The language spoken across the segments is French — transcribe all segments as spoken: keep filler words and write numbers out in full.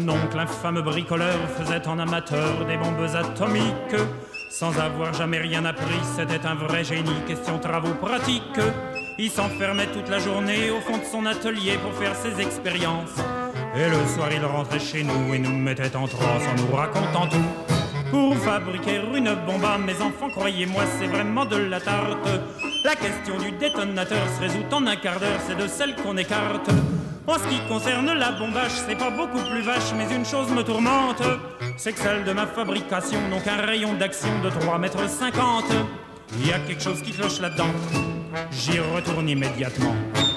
mon oncle, infâme bricoleur, faisait en amateur des bombes atomiques. Sans avoir jamais rien appris, c'était un vrai génie, question travaux pratiques. Il s'enfermait toute la journée au fond de son atelier pour faire ses expériences. Et le soir il rentrait chez nous et nous mettait en transe en nous racontant tout. Pour fabriquer une bombe, mes enfants, croyez-moi, c'est vraiment de la tarte. La question du détonateur se résout en un quart d'heure, c'est de celle qu'on écarte. En ce qui concerne la bombage, c'est pas beaucoup plus vache, mais une chose me tourmente, c'est que celle de ma fabrication n'ont qu'un rayon d'action de trois mètres cinquante. Il y a quelque chose qui cloche là-dedans, j'y retourne immédiatement.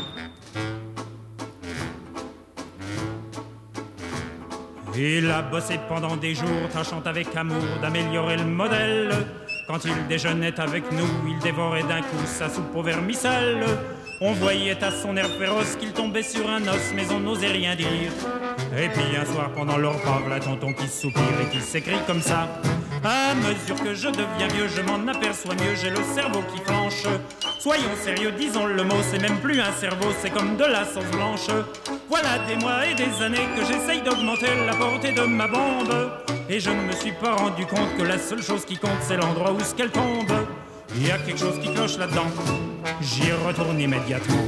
Il a bossé pendant des jours, tâchant avec amour d'améliorer le modèle. Quand il déjeunait avec nous, il dévorait d'un coup sa soupe au vermicelle. On voyait à son air féroce qu'il tombait sur un os, mais on n'osait rien dire. Et puis un soir pendant le repas, voilà tonton qui soupire et qui s'écrie comme ça. À mesure que je deviens vieux, je m'en aperçois mieux, j'ai le cerveau qui flanche. Soyons sérieux, disons le mot, c'est même plus un cerveau, c'est comme de la sauce blanche. Voilà des mois et des années que j'essaye d'augmenter la portée de ma bombe. Et je ne me suis pas rendu compte que la seule chose qui compte, c'est l'endroit où ce qu'elle tombe. Il y a quelque chose qui cloche là-dedans, j'y retourne immédiatement.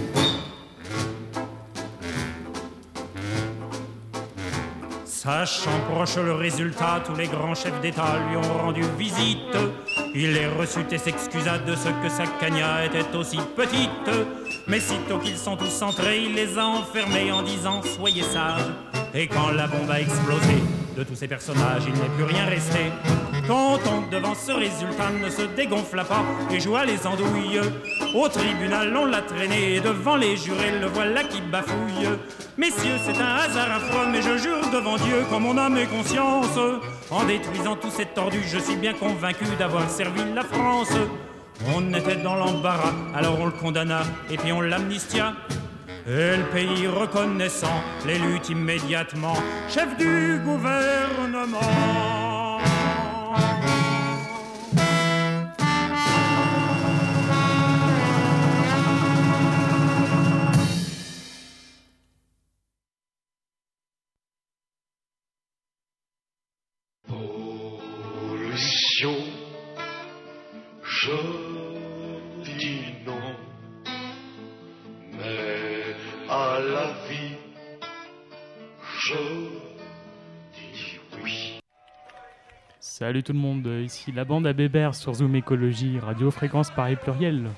Sachant proche le résultat, tous les grands chefs d'État lui ont rendu visite. Il les reçut et s'excusa de ce que sa cagna était aussi petite. Mais sitôt qu'ils sont tous entrés, il les a enfermés en disant « Soyez sages ». Et quand la bombe a explosé, de tous ces personnages, il n'est plus rien resté. Quand on, devant ce résultat, ne se dégonfla pas et joua les andouilles. Au tribunal, on l'a traîné et devant les jurés, le voilà qui bafouille. Messieurs, c'est un hasard affreux, mais je jure devant Dieu, comme mon âme et conscience, en détruisant tous ces tordus, je suis bien convaincu d'avoir servi la France. On était dans l'embarras, alors on le condamna et puis on l'amnistia. Et le pays reconnaissant l'élut immédiatement chef du gouvernement. Pollution, je dis non, mais à la vie, je dis oui. Salut tout le monde, ici la bande à Bébert sur Zoom Écologie, Radio Fréquence Paris Pluriel.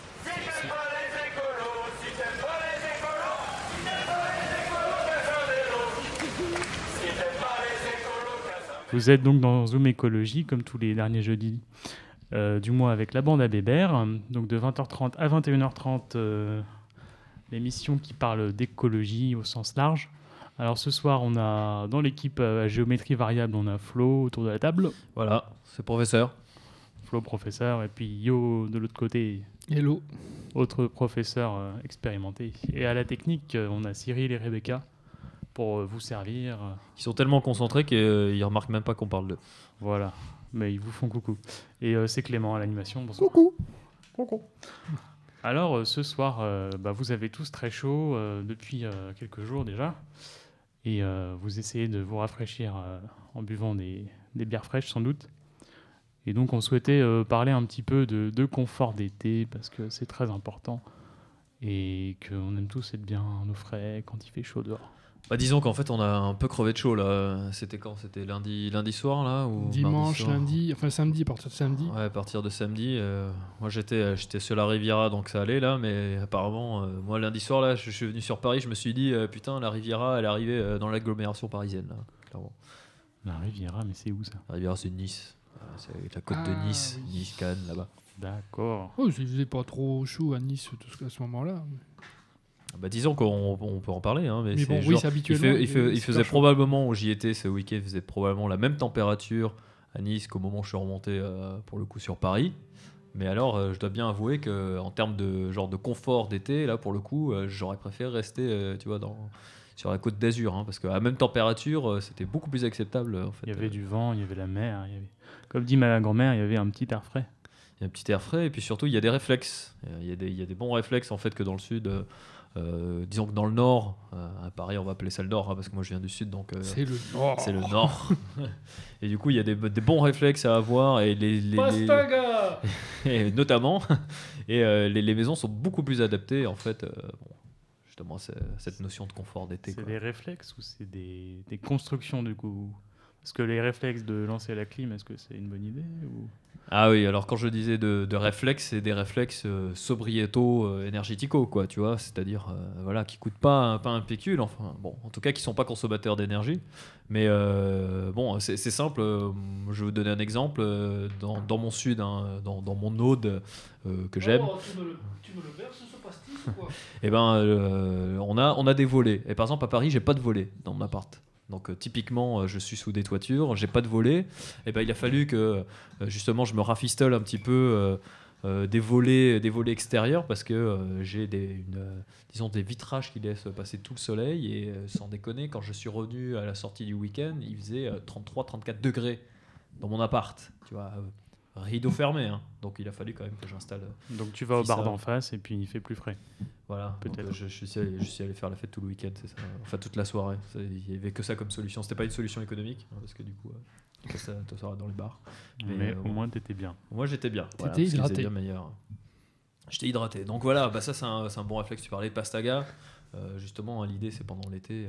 Vous êtes donc dans Zoom Écologie, comme tous les derniers jeudis euh, du mois avec la bande à Bébert. Donc de vingt heures trente à vingt et une heures trente, euh, l'émission qui parle d'écologie au sens large. Alors ce soir, on a dans l'équipe à géométrie variable, on a Flo autour de la table. Voilà, c'est professeur. Flo, professeur, et puis Yo de l'autre côté. Hello. Autre professeur euh, expérimenté. Et à la technique, euh, on a Cyril et Rebecca pour euh, vous servir. Ils sont tellement concentrés qu'ils euh, remarquent même pas qu'on parle d'eux. Voilà, mais ils vous font coucou. Et euh, c'est Clément à l'animation. Bonsoir. Coucou. Coucou. Alors euh, ce soir, euh, bah, vous avez tous très chaud euh, depuis euh, quelques jours déjà. Et euh, vous essayez de vous rafraîchir euh, en buvant des, des bières fraîches sans doute. Et donc on souhaitait euh, parler un petit peu de, de confort d'été parce que c'est très important et qu'on aime tous être bien au frais quand il fait chaud dehors. Bah, disons qu'en fait on a un peu crevé de chaud là. C'était quand ? C'était lundi, lundi soir là ou Dimanche, soir lundi, enfin samedi, à partir de samedi. Ouais, à partir de samedi. Euh, moi j'étais, j'étais sur la Riviera donc ça allait là, mais apparemment euh, moi lundi soir là, je, je suis venu sur Paris, je me suis dit euh, putain la Riviera elle est arrivée euh, dans l'agglomération parisienne là, clairement. La Riviera, mais c'est où ça ? La Riviera c'est Nice, c'est la côte Ah, de Nice, oui. Nice, Cannes là-bas. D'accord. Oh, il faisait pas trop chaud à Nice tout ce- à ce moment-là. Bah, disons qu'on on peut en parler, hein, mais, Mais c'est bon, oui, genre- c'est il, habituellement, fait- il, il- fait- il c'est faisait pas chaud. probablement, où j'y étais ce week-end, il faisait probablement la même température à Nice qu'au moment où je suis remonté euh, pour le coup sur Paris. Mais alors, euh, je dois bien avouer qu'en termes de, genre de confort d'été, là pour le coup, euh, j'aurais préféré rester euh, tu vois, dans, sur la côte d'Azur, hein, parce qu'à la même température, euh, c'était beaucoup plus acceptable. En fait. Il y avait du vent, il y avait la mer. Il y avait... Comme dit ma grand-mère, il y avait un petit air frais. il y a un petit air frais et puis surtout il y a des réflexes. Il y a des, il y a des bons réflexes en fait que dans le sud. Euh, euh, disons que dans le nord, euh, à Paris on va appeler ça le nord hein, parce que moi je viens du sud donc euh, C'est le nord. c'est le nord. Et du coup il y a des, des bons réflexes à avoir et les, les, Pastaga les- et notamment et euh, les, les maisons sont beaucoup plus adaptées en fait. Euh, bon, justement c'est- cette notion de confort d'été. C'est quoi. des réflexes ou c'est des, des constructions du coup? Parce que les réflexes de lancer la clim, est-ce que c'est une bonne idée ou... Ah oui, alors quand je disais de, de réflexes, c'est des réflexes euh, sobrieto euh, énergético, quoi, tu vois, c'est-à-dire euh, voilà, qui coûtent pas, un- pas un pécule, enfin, bon, en tout cas qui sont pas consommateurs d'énergie. Mais euh, bon, c'est c'est simple, euh, je vais vous donner un exemple, euh, dans, dans mon sud, hein, dans, dans mon Aude euh, que j'aime, Oh, tu, me le, tu me le verses ce pastis ou quoi? eh ben, euh, on, a, on a des volets. Et par exemple, à Paris, j'ai pas de volet dans mon appart. Donc euh, typiquement, euh, je suis sous des toitures, j'ai pas de volet. Et ben, il a fallu que euh, justement je me rafistole un petit peu euh, euh, des volets, des volets extérieurs parce que euh, j'ai des, une, euh, disons des vitrages qui laissent passer tout le soleil. Et euh, sans déconner, quand je suis revenu à la sortie du week-end, il faisait euh, trente-trois à trente-quatre degrés dans mon appart. Tu vois, euh, rideau fermé. Hein. Donc il a fallu quand même que j'installe. euh, Donc tu vas au Si bar ça- d'en face et puis il fait plus frais. Voilà, donc, Peut-être. euh, je, je suis allé, je suis allé faire la fête tout le week-end, c'est ça. Enfin toute la soirée. Ça, il y avait que ça comme solution. C'était pas une solution économique hein, parce que du coup, euh, ça, ça, ça sera dans les bars. Mais, Mais, euh, au bon. moins t'étais bien. Moi j'étais bien. T'étais Voilà, parce qu'il faisait hydraté. bien meilleur. J'étais hydraté. Donc voilà, bah ça c'est un, c'est un bon réflexe. Tu parlais de pastaga. Euh, justement, hein, l'idée c'est pendant l'été euh,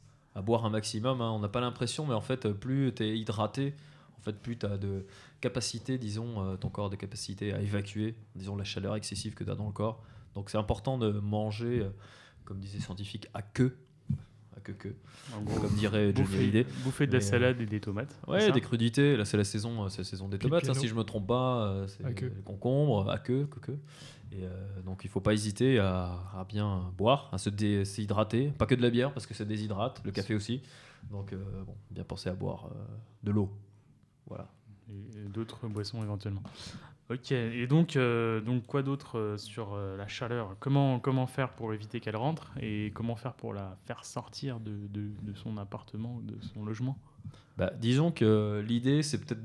à boire un maximum. Hein. On n'a pas l'impression, mais en fait, plus tu es hydraté, en fait, plus tu as de capacité, disons, euh, ton corps a de capacité à évacuer, disons, la chaleur excessive que tu as dans le corps. Donc c'est important de manger, euh, comme disait scientifique, à queue. À queue queue. En gros, Comme dirait Johnny bouffer, Hallyday. bouffer de la Mais, euh, salade et des tomates. c'est Ouais, ça des crudités. Là, c'est la saison, euh, c'est la saison des tomates. hein, Pipiano. si je me trompe pas, euh, c'est À queue. les concombres, à queue, que queue. Et euh, donc, il faut pas hésiter à, à bien boire, à se dé- s'hydrater. Pas que de la bière, parce que ça déshydrate. Le café aussi. Donc, euh, bon, bien penser à boire euh, de l'eau. Voilà. Et et d'autres boissons éventuellement. Ok, et donc, euh, donc quoi d'autre euh, sur euh, la chaleur? Comment, comment faire pour éviter qu'elle rentre et comment faire pour la faire sortir de, de, de son appartement ou de son logement? Bah, disons que l'idée, c'est peut-être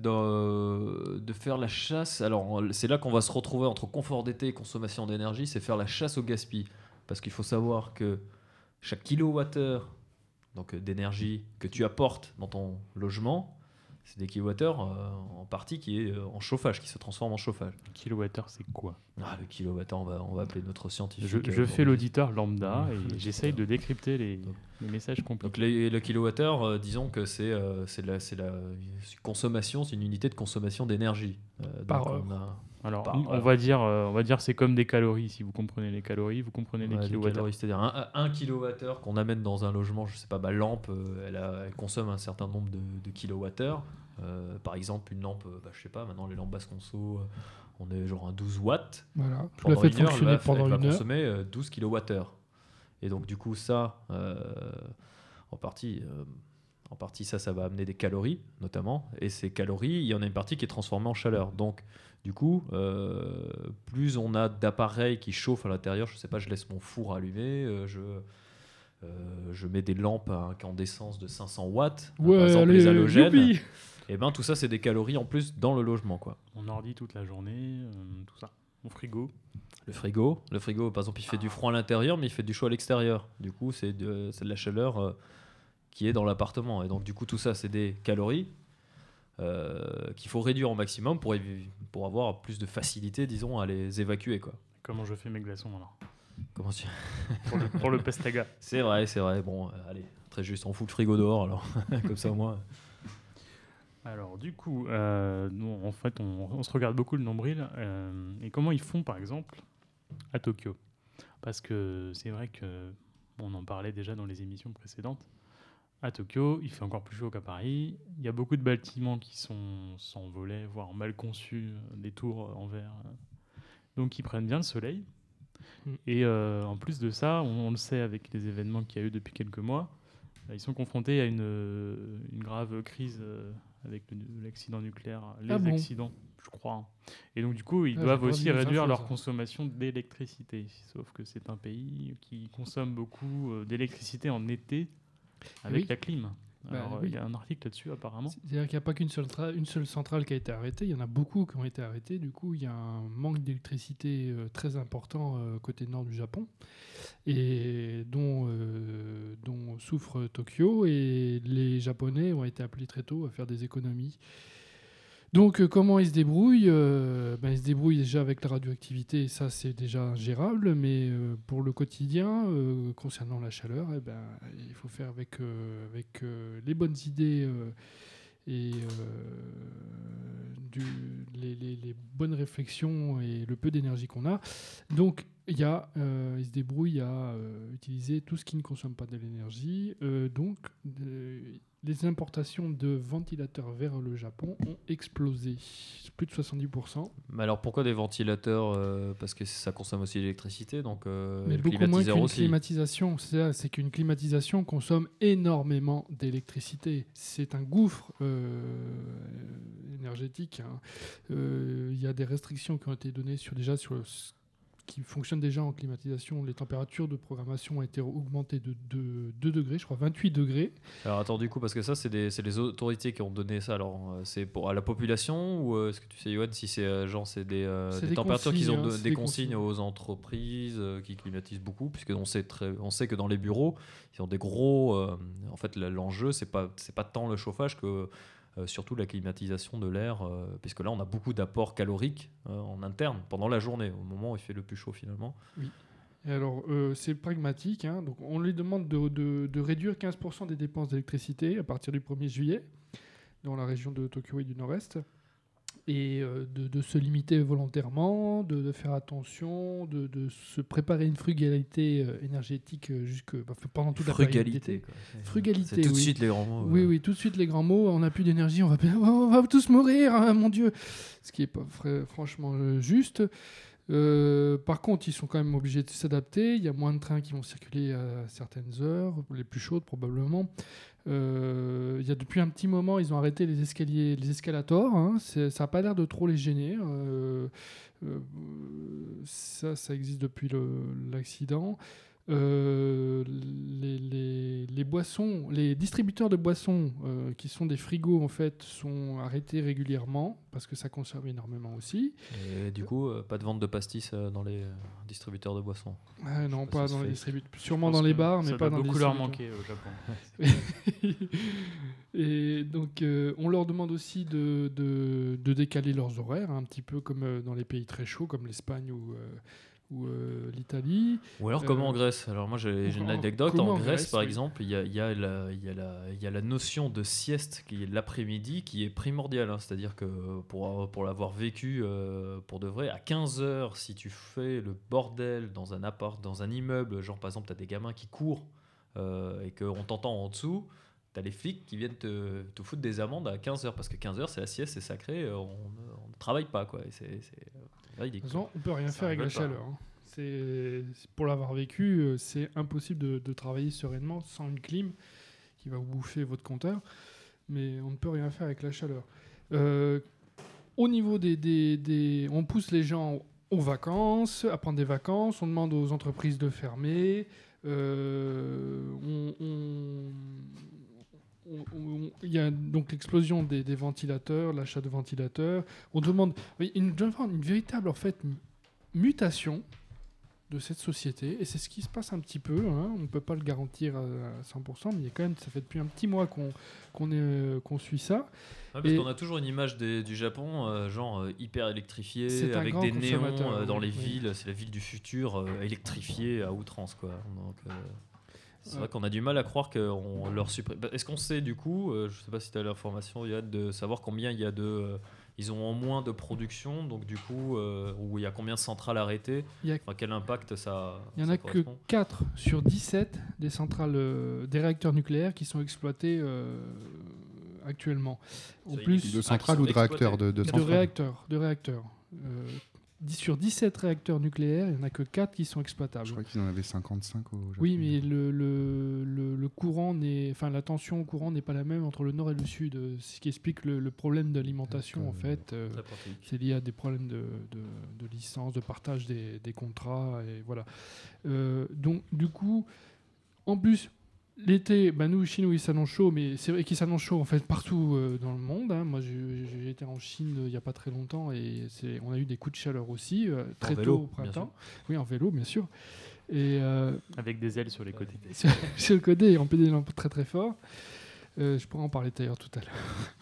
de, de faire la chasse. Alors, c'est là qu'on va se retrouver entre confort d'été et consommation d'énergie, c'est faire la chasse au gaspillage. Parce qu'il faut savoir que chaque kilowattheure donc, euh, d'énergie que tu apportes dans ton logement, c'est des kilowattheures euh, en partie qui est euh, en chauffage, qui se transforme en chauffage. Kilowattheure, c'est quoi? Ah, le kilowattheure, on va, on va appeler notre scientifique. Je, euh, je fais aujourd'hui. l'auditeur lambda Ouais. et j'essaye de décrypter les, les messages Donc compliqués. les- le kilowattheure, euh, disons que c'est euh, c'est la, c'est la c'est consommation, c'est une unité de consommation d'énergie. Euh, donc Par on a- Alors, par- on voilà. va dire, euh, on va dire, c'est comme des calories. Si vous comprenez les calories, vous comprenez les ouais, des kilowattheures. calories, c'est-à-dire un, un kilowattheure qu'on amène dans un logement, je sais pas, ma lampe, euh, elle, a- elle consomme un certain nombre de, de kilowattheures. Euh, par exemple, une lampe, euh, bah, je sais pas, maintenant les lampes basse conso, euh, on est genre à douze watts. Voilà, je la Pendant fais une heure, elle fonctionner va, pendant elle va une heure. consommer euh, douze kilowattheures. Et donc du coup ça, euh, en partie, euh, en partie ça, ça va amener des calories notamment. Et ces calories, il y en a une partie qui est transformée en chaleur. Donc du coup, euh, plus on a d'appareils qui chauffent à l'intérieur, je sais pas, je laisse mon four allumé, euh, je euh, je mets des lampes à incandescence de cinq cents watts, hein, Ouais, par exemple allez, les halogènes. youpi. Et ben tout ça c'est des calories en plus dans le logement quoi. Mon ordi toute la journée, euh, tout ça. Mon frigo. Le frigo, le frigo, par exemple, il fait du froid à l'intérieur, mais il fait du chaud à l'extérieur. Du coup, c'est de, c'est de la chaleur euh, qui est dans l'appartement. Et donc, du coup, tout ça, c'est des calories euh, qu'il faut réduire au maximum pour, évi- pour avoir plus de facilité, disons, à les évacuer. Quoi. Comment je fais mes glaçons alors? Comment tu... Pour le, pour le pastaga. C'est vrai, c'est vrai. Bon, euh, allez, très juste, on fout le frigo dehors, alors. Comme ça, au moins. Alors, du coup, euh, nous, en fait, on, on se regarde beaucoup le nombril. euh, et comment ils font, par exemple, à Tokyo? Parce que c'est vrai que on en parlait déjà dans les émissions précédentes. À Tokyo, il fait encore plus chaud qu'à Paris. Il y a beaucoup de bâtiments qui sont sans volets, voire mal conçus, euh, des tours en verre. euh. Donc, ils prennent bien le soleil. Mm. Et euh, en plus de ça, on, on le sait avec les événements qu'il y a eu depuis quelques mois, euh, ils sont confrontés à une, euh, une grave crise euh, avec le- l'accident nucléaire, les Ah bon accidents, je crois. hein. Et donc, du coup, ils Ah, j'ai doivent pas aussi vu les réduire infos, leur ça. consommation d'électricité. Sauf que c'est un pays qui consomme beaucoup euh, d'électricité en été avec Oui. la clim. Bah, Alors, euh, oui. il y a un article là-dessus, apparemment. C'est-à-dire qu'il n'y a pas qu'une seule, tra- une seule centrale qui a été arrêtée, il y en a beaucoup qui ont été arrêtées. Du coup, il y a un manque d'électricité euh, très important euh, côté nord du Japon, et dont, euh, dont souffre Tokyo. Et les Japonais ont été appelés très tôt à faire des économies. Donc, euh, comment ils se débrouillent Euh, ben, Ils se débrouillent déjà avec la radioactivité, ça c'est déjà gérable, mais euh, pour le quotidien, euh, concernant la chaleur, eh ben, il faut faire avec, euh, avec euh, les bonnes idées euh, et euh, du, les, les- les bonnes réflexions et le peu d'énergie qu'on a. Donc, il y a, euh, ils se débrouillent à euh, utiliser tout ce qui ne consomme pas de l'énergie. Euh, donc, euh, les importations de ventilateurs vers le Japon ont explosé, plus de soixante-dix pour cent. Mais alors pourquoi des ventilateurs euh, Parce que ça consomme aussi l'électricité, donc euh, Mais le beaucoup moins climatiseur qu'une aussi. climatisation. C'est ça, c'est qu'une climatisation consomme énormément d'électricité. C'est un gouffre euh, énergétique, hein. Euh, Il y a des restrictions qui ont été données sur déjà sur le- qui fonctionnent déjà en climatisation. Les températures de programmation ont été augmentées de deux degrés, je crois vingt-huit degrés. Alors attends, du coup, parce que ça, c'est des- c'est les autorités qui ont donné ça. Alors, euh, c'est pour à la population ou euh, est-ce que tu sais, Yoann, si c'est euh, genre c'est des, euh, C'est des des températures qu'ils ont consignes, do- hein, c'est des des consignes consignes. aux entreprises euh, qui climatisent beaucoup, puisque on sait très, on sait que dans les bureaux, ils ont des gros. euh, en fait, la- l'enjeu, c'est pas c'est pas tant le chauffage que euh, surtout la climatisation de l'air, euh, puisque là, on a beaucoup d'apports caloriques euh, en interne pendant la journée, au moment où il fait le plus chaud finalement. Et alors, euh, c'est pragmatique, hein. Donc, on lui demande de, de- de réduire quinze pour cent des dépenses d'électricité à partir du premier juillet dans la région de Tokyo et du Nord-Est, et euh, de, de se limiter volontairement, de, de faire attention, de, de se préparer une frugalité euh, énergétique euh, jusque, bah, pendant toute la période d'été. quoi. C'est- Frugalité, C'est tout de oui. suite les grands mots. Oui, ouais. oui, tout de suite les grands mots. On n'a plus d'énergie, on va, on va tous mourir, hein, mon Dieu. Ce qui n'est pas fr- franchement euh, juste. Euh, par contre, ils sont quand même obligés de s'adapter. Il y a moins de trains qui vont circuler à certaines heures, les plus chaudes probablement. Euh, il y a depuis un petit moment, ils ont arrêté les escaliers, les escalators, hein. C'est- ça n'a pas l'air de trop les gêner. Euh, euh, ça, ça existe depuis le- l'accident. Euh, les, les- les boissons, les distributeurs de boissons euh, qui sont des frigos en fait sont arrêtés régulièrement parce que ça consomme énormément aussi. Et du coup, euh, pas de vente de pastis euh, dans les euh, distributeurs de boissons. Ah, non, sais pas pas si dans ça les fait- distributeurs, sûrement Je pense dans les que bars, mais ça pas doit dans les beaucoup leur distributeurs. manquer au Japon. Et donc, euh, on leur demande aussi de, de, de décaler leurs horaires, un petit peu comme euh, dans les pays très chauds, comme l'Espagne ou, euh, ou euh, l'Italie. Ou alors comme Euh, en Grèce. Alors moi j'ai j'ai une en- anecdote. comme En en Grèce, Grèce, par oui. exemple, il y a, il y, a la- il y, a la- il y a la notion de sieste qui est l'après-midi qui est primordiale, hein. C'est-à-dire que pour, pour l'avoir vécu euh, pour de vrai, à quinze heures, si tu fais le bordel dans un appart, dans un immeuble, genre par exemple tu as des gamins qui courent euh, et qu'on t'entend en dessous, tu as les flics qui viennent te, te foutre des amendes à quinze heures parce que quinze heures c'est la sieste, c'est sacré, on, on ne travaille pas, quoi. Et c'est c'est, euh, De ridicule. toute façon, on peut rien Ça faire avec la rigole pas. chaleur, hein. C'est, c'est- pour l'avoir vécu, euh, c'est impossible de, de travailler sereinement sans une clim qui va vous bouffer votre compteur. Mais on ne peut rien faire avec la chaleur. Euh, au niveau des, des- des- on pousse les gens aux vacances, à prendre des vacances. On demande aux entreprises de fermer. Euh, on- on- on- on- Il y a donc l'explosion des, des ventilateurs, l'achat de ventilateurs. On demande oui, une, une véritable en fait m- mutation de cette société, et c'est ce qui se passe un petit peu, hein. On ne peut pas le garantir à cent pour cent, mais il y a quand même, ça fait depuis un petit mois qu'on qu'on est, euh, qu'on suit ça. Ouais, parce Et- qu'on a toujours une image des- du Japon, euh, genre euh, hyper électrifié, C'est un avec grand des néons consommateur, euh, dans oui, les oui. villes. C'est la ville du futur, euh, électrifiée à outrance, quoi. Donc, euh, c'est Ouais. vrai qu'on a du mal à croire qu'on leur supprime. Bah, est-ce qu'on sait du coup, euh, je sais pas si tu as l'information, Yann, de savoir combien il y a de. euh, ils ont en moins de production, donc du coup, euh, ou il y a combien de centrales arrêtées, Il y a- enfin, quel impact ça. Il n'y en ça a que correspond. quatre sur dix-sept des centrales, euh, des réacteurs nucléaires qui sont exploités euh, actuellement. En Ça, il plus, est- De centrales Ah, qui ou sont de réacteurs de, de de centrales réacteurs. De réacteurs. Euh, dix sur dix-sept réacteurs nucléaires, il n'y en a que quatre qui sont exploitables. Je crois qu'ils en avaient cinquante-cinq au Japon. Oui, mais le, le, le, le courant n'est, enfin la tension au courant n'est pas la même entre le nord et le sud, euh, ce qui explique le, le problème d'alimentation en D'accord. fait. euh, Très pratique. c'est lié à des problèmes de, de, de licence, de partage des, des contrats et voilà. Euh, donc du coup, en plus, L'été, bah nous, Chine, oui, il s'annonce chaud, mais c'est vrai qu'il s'annonce chaud en fait partout euh, dans le monde. Hein. Moi, j'ai j'ai été en Chine euh, il n'y a pas très longtemps et c'est, on a eu des coups de chaleur aussi, euh, très vélo, tôt au bien printemps. Oui, en vélo, bien sûr. Et euh, Avec des ailes sur les côtés. sur, sur le côté et en pédalant très très fort. Euh, je pourrais en parler d'ailleurs tout à l'heure.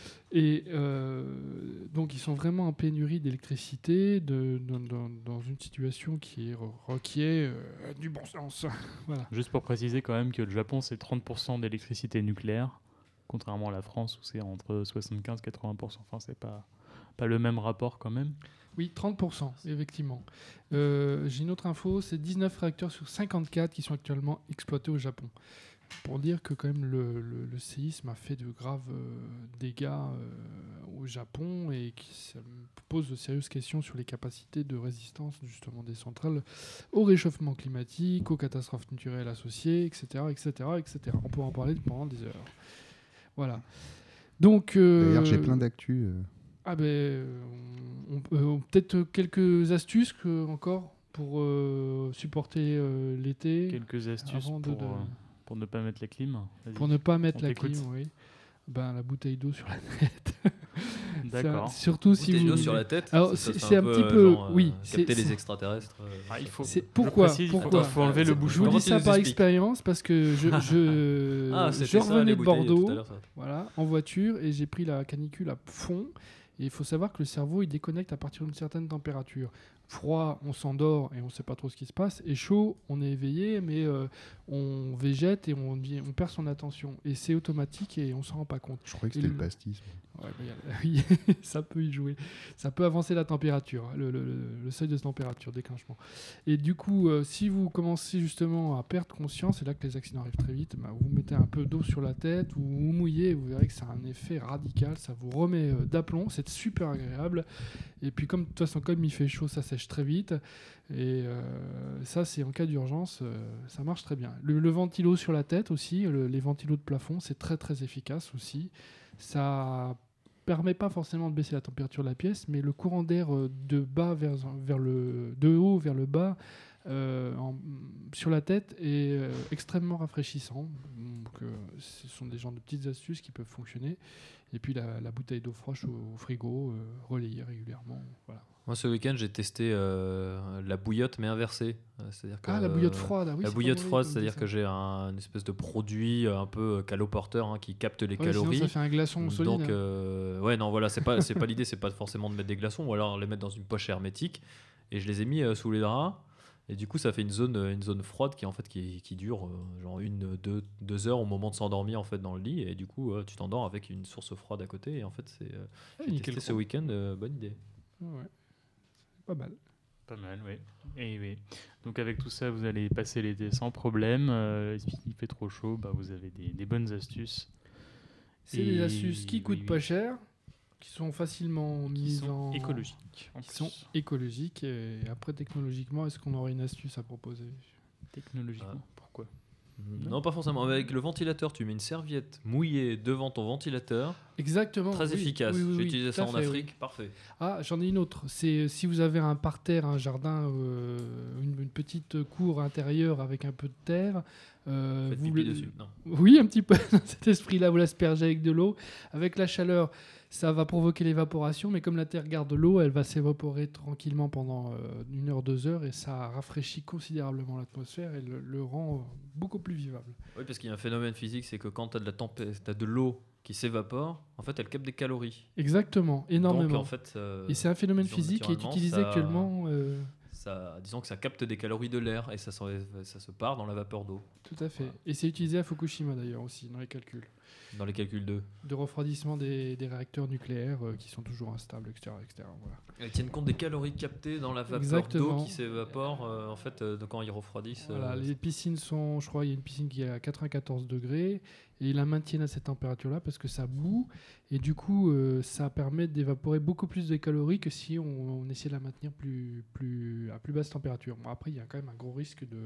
Et euh, donc, ils sont vraiment en pénurie d'électricité, de, de- dans, dans une situation qui est, requiert euh, du bon sens. Voilà. Juste pour préciser quand même que le Japon, c'est trente pour cent d'électricité nucléaire, contrairement à la France où c'est entre soixante-quinze et quatre-vingts pour cent. Enfin, c'est pas, pas le même rapport quand même. Oui, trente pour cent, effectivement. Euh, j'ai une autre info, c'est dix-neuf réacteurs sur cinquante-quatre qui sont actuellement exploités au Japon. Pour dire que quand même le, le- le séisme a fait de graves euh, dégâts euh, au Japon et qui ça me pose de sérieuses questions sur les capacités de résistance justement des centrales au réchauffement climatique, aux catastrophes naturelles associées, et cetera, et cetera, et cetera. On pourra en parler pendant des heures. Voilà. Donc. euh, D'ailleurs, j'ai plein d'actu. euh. Ah ben, euh, on, peut- euh, peut-être quelques astuces que, encore pour euh, supporter euh, l'été. Quelques astuces Avant de- pour, de- euh, pour ne pas mettre la clim. Vas-y. Pour ne pas mettre On la t'écoute. clim, oui. Ben, la bouteille d'eau sur la tête. D'accord. Ça, surtout si Bouteille vous. d'eau sur la tête. Alors, ça, ça c'est- fait c'est un peu, petit euh, peu- genre, euh, oui, capter c'est- les extraterrestres. euh, Ah, il faut. C'est je pourquoi, précise, il faut- pourquoi il faut enlever le bouchon. Je vous Comment dis tu ça nous par expliques expérience parce que je, je, Ah, je c'était ça, revenais les de bouteilles, Bordeaux, tout à l'heure, ça. voilà, en voiture et j'ai pris la canicule à fond. Et il faut savoir que le cerveau il déconnecte à partir d'une certaine température. Froid, on s'endort et on ne sait pas trop ce qui se passe. Et chaud, on est éveillé, mais euh, on végète et on, on perd son attention. Et c'est automatique et on s'en rend pas compte. Je croyais que Et c'était le- le pastis. Ouais, bah, y a- oui, ça peut y jouer. Ça peut avancer la température, le, le- le- le seuil de température, déclenchement. Et du coup, euh, si vous commencez justement à perdre conscience, c'est là que les accidents arrivent très vite, bah, vous mettez un peu d'eau sur la tête, vous vous mouillez, et vous verrez que ça a un effet radical, ça vous remet euh, d'aplomb, c'est super agréable. Et puis comme de toute façon, comme il fait chaud, ça sèche très vite. Et euh, ça, c'est en cas d'urgence, euh, ça marche très bien. Le, le ventilo sur la tête aussi, le- les ventilos de plafond, c'est très très efficace aussi. Ça permet pas forcément de baisser la température de la pièce, mais le courant d'air euh, de bas vers, vers le de haut vers le bas euh, en- sur la tête est euh, extrêmement rafraîchissant. Donc, euh, ce sont des genres de petites astuces qui peuvent fonctionner. Et puis la, la bouteille d'eau fraîche au, au frigo, euh, relayée régulièrement. Voilà. Moi, ce week-end, j'ai testé euh, la bouillotte, mais inversée. Euh, C'est-à-dire que, Ah, la bouillotte froide. Ah, oui, la c'est bouillotte pas mauvais froide, comme c'est-à-dire ça. que j'ai un, une espèce de produit euh, un peu euh, caloporteur hein, qui capte les Ouais, sinon, calories. ça fait un glaçon solide. Donc, hein. euh, ouais, non, voilà, c'est pas, c'est pas l'idée, c'est pas forcément de mettre des glaçons ou alors les mettre dans une poche hermétique. Et je les ai mis euh, sous les draps. Et du coup, ça fait une zone, euh, une zone froide qui en fait qui, qui dure euh, genre une, deux, deux heures au moment de s'endormir en fait dans le lit. Et du coup, euh, tu t'endors avec une source froide à côté. Et en fait, c'est euh, Ah, j'ai nickel testé ce con. week-end, euh, bonne idée. Ouais, ouais. C'est pas mal. Pas mal, oui. Et oui. Donc avec tout ça, vous allez passer l'été sans problème. Euh, S'il fait trop chaud, bah, vous avez des, des bonnes astuces. C'est Et des astuces qui oui, coûtent oui. pas cher, qui sont facilement Qui mises sont en écologiques. en qui plus. sont écologiques. Et après, technologiquement, est-ce qu'on aurait une astuce à proposer? Technologiquement. Ah. Pourquoi Non, pas forcément. Avec le ventilateur, tu mets une serviette mouillée devant ton ventilateur. Exactement. Très oui, efficace. oui, oui, J'ai oui, utilisé tout ça à en fait, oui. Afrique. Parfait. Ah, j'en ai une autre. C'est si vous avez un parterre, un jardin, euh, une, une petite cour intérieure avec un peu de terre. euh, Faites vous pipi le- dessus. Non. Oui, un petit peu dans cet esprit-là, vous l'aspergez avec de l'eau. Avec la chaleur, ça va provoquer l'évaporation, mais comme la terre garde l'eau, elle va s'évaporer tranquillement pendant euh, une heure, deux heures, et ça rafraîchit considérablement l'atmosphère et le, le rend euh, beaucoup plus vivable. Oui, parce qu'il y a un phénomène physique, c'est que quand tu as de la tempé- t'as de l'eau qui s'évapore, en fait, elle capte des calories. Exactement, énormément. Donc, en fait, euh, et c'est un phénomène disons, physique qui est naturellement, utilisé ça- actuellement. euh, ça, disons que ça capte des calories de l'air et ça, s'en- ça se part dans la vapeur d'eau, Tout à fait. Voilà. Et c'est utilisé à Fukushima d'ailleurs aussi, dans les calculs. dans les calculs d'eux. De refroidissement des, des réacteurs nucléaires euh, qui sont toujours instables, et cetera et cetera. Voilà. Elles tiennent compte des calories captées dans la vapeur Exactement. d'eau qui s'évapore euh, en fait, euh, de quand ils refroidissent. Voilà, euh, les piscines sont, je crois, il y a une piscine qui est à quatre-vingt-quatorze degrés et ils la maintiennent à cette température-là parce que ça bout et du coup, euh, ça permet d'évaporer beaucoup plus de calories que si on, on essayait de la maintenir plus, plus, à plus basse température. Bon, après, il y a quand même un gros risque de,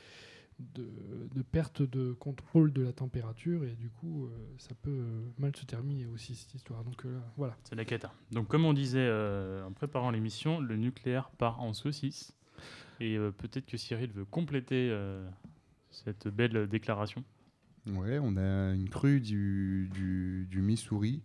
de, de perte de contrôle de la température et du coup, euh, ça peut euh, mal se terminer aussi cette histoire. Donc euh, voilà. C'est la cata. Donc, comme on disait euh, en préparant l'émission, le nucléaire part en saucisse. Et euh, peut-être que Cyril veut compléter euh, cette belle déclaration. Ouais, on a une crue du, du, du Missouri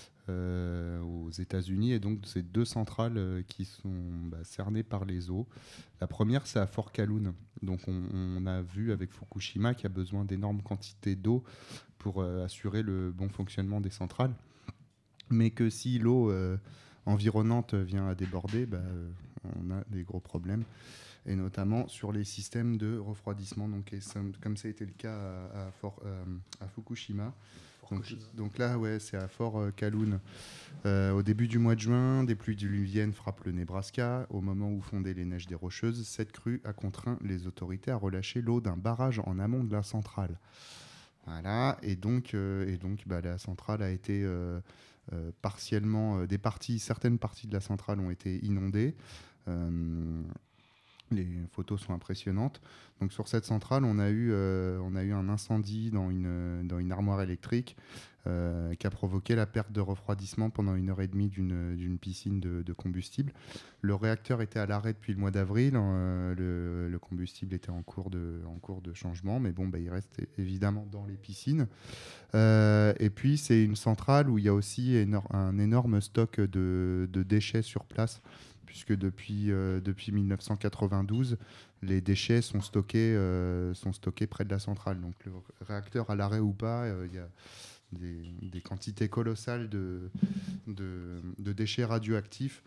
euh, aux États-Unis, et donc c'est deux centrales euh, qui sont bah, cernées par les eaux. La première, c'est à Fort Calhoun. Donc on, on a vu avec Fukushima qu'il y a besoin d'énormes quantités d'eau pour euh, assurer le bon fonctionnement des centrales, mais que si l'eau euh, environnante vient à déborder, bah, euh, on a des gros problèmes, et notamment sur les systèmes de refroidissement. Donc, et ça- comme ça a été le cas à, à, Fort- euh, à Fukushima. Donc, donc là, ouais, c'est à Fort euh, Calhoun. Euh, au début du mois de juin, des pluies diluviennes frappent le Nebraska. Au moment où fondaient les neiges des Rocheuses, cette crue a contraint les autorités à relâcher l'eau d'un barrage en amont de la centrale. Voilà, et donc, euh, et donc bah, la centrale a été euh, euh, partiellement, euh, des parties, certaines parties de la centrale ont été inondées. Euh, les photos sont impressionnantes. Donc sur cette centrale, on a eu, euh, on a eu un incendie dans une, dans une armoire électrique euh, qui a provoqué la perte de refroidissement pendant une heure et demie d'une, d'une piscine de, de combustible. Le réacteur était à l'arrêt depuis le mois d'avril. euh, le, le combustible était en cours de, en cours de changement, mais bon, bah, il reste évidemment dans les piscines. Euh, et puis c'est une centrale où il y a aussi énor- un énorme stock de, de déchets sur place, puisque depuis, euh, depuis mille neuf cent quatre-vingt-douze, les déchets sont stockés, euh, sont stockés près de la centrale. Donc le réacteur à l'arrêt ou pas, euh, il y a des, des quantités colossales de, de, de déchets radioactifs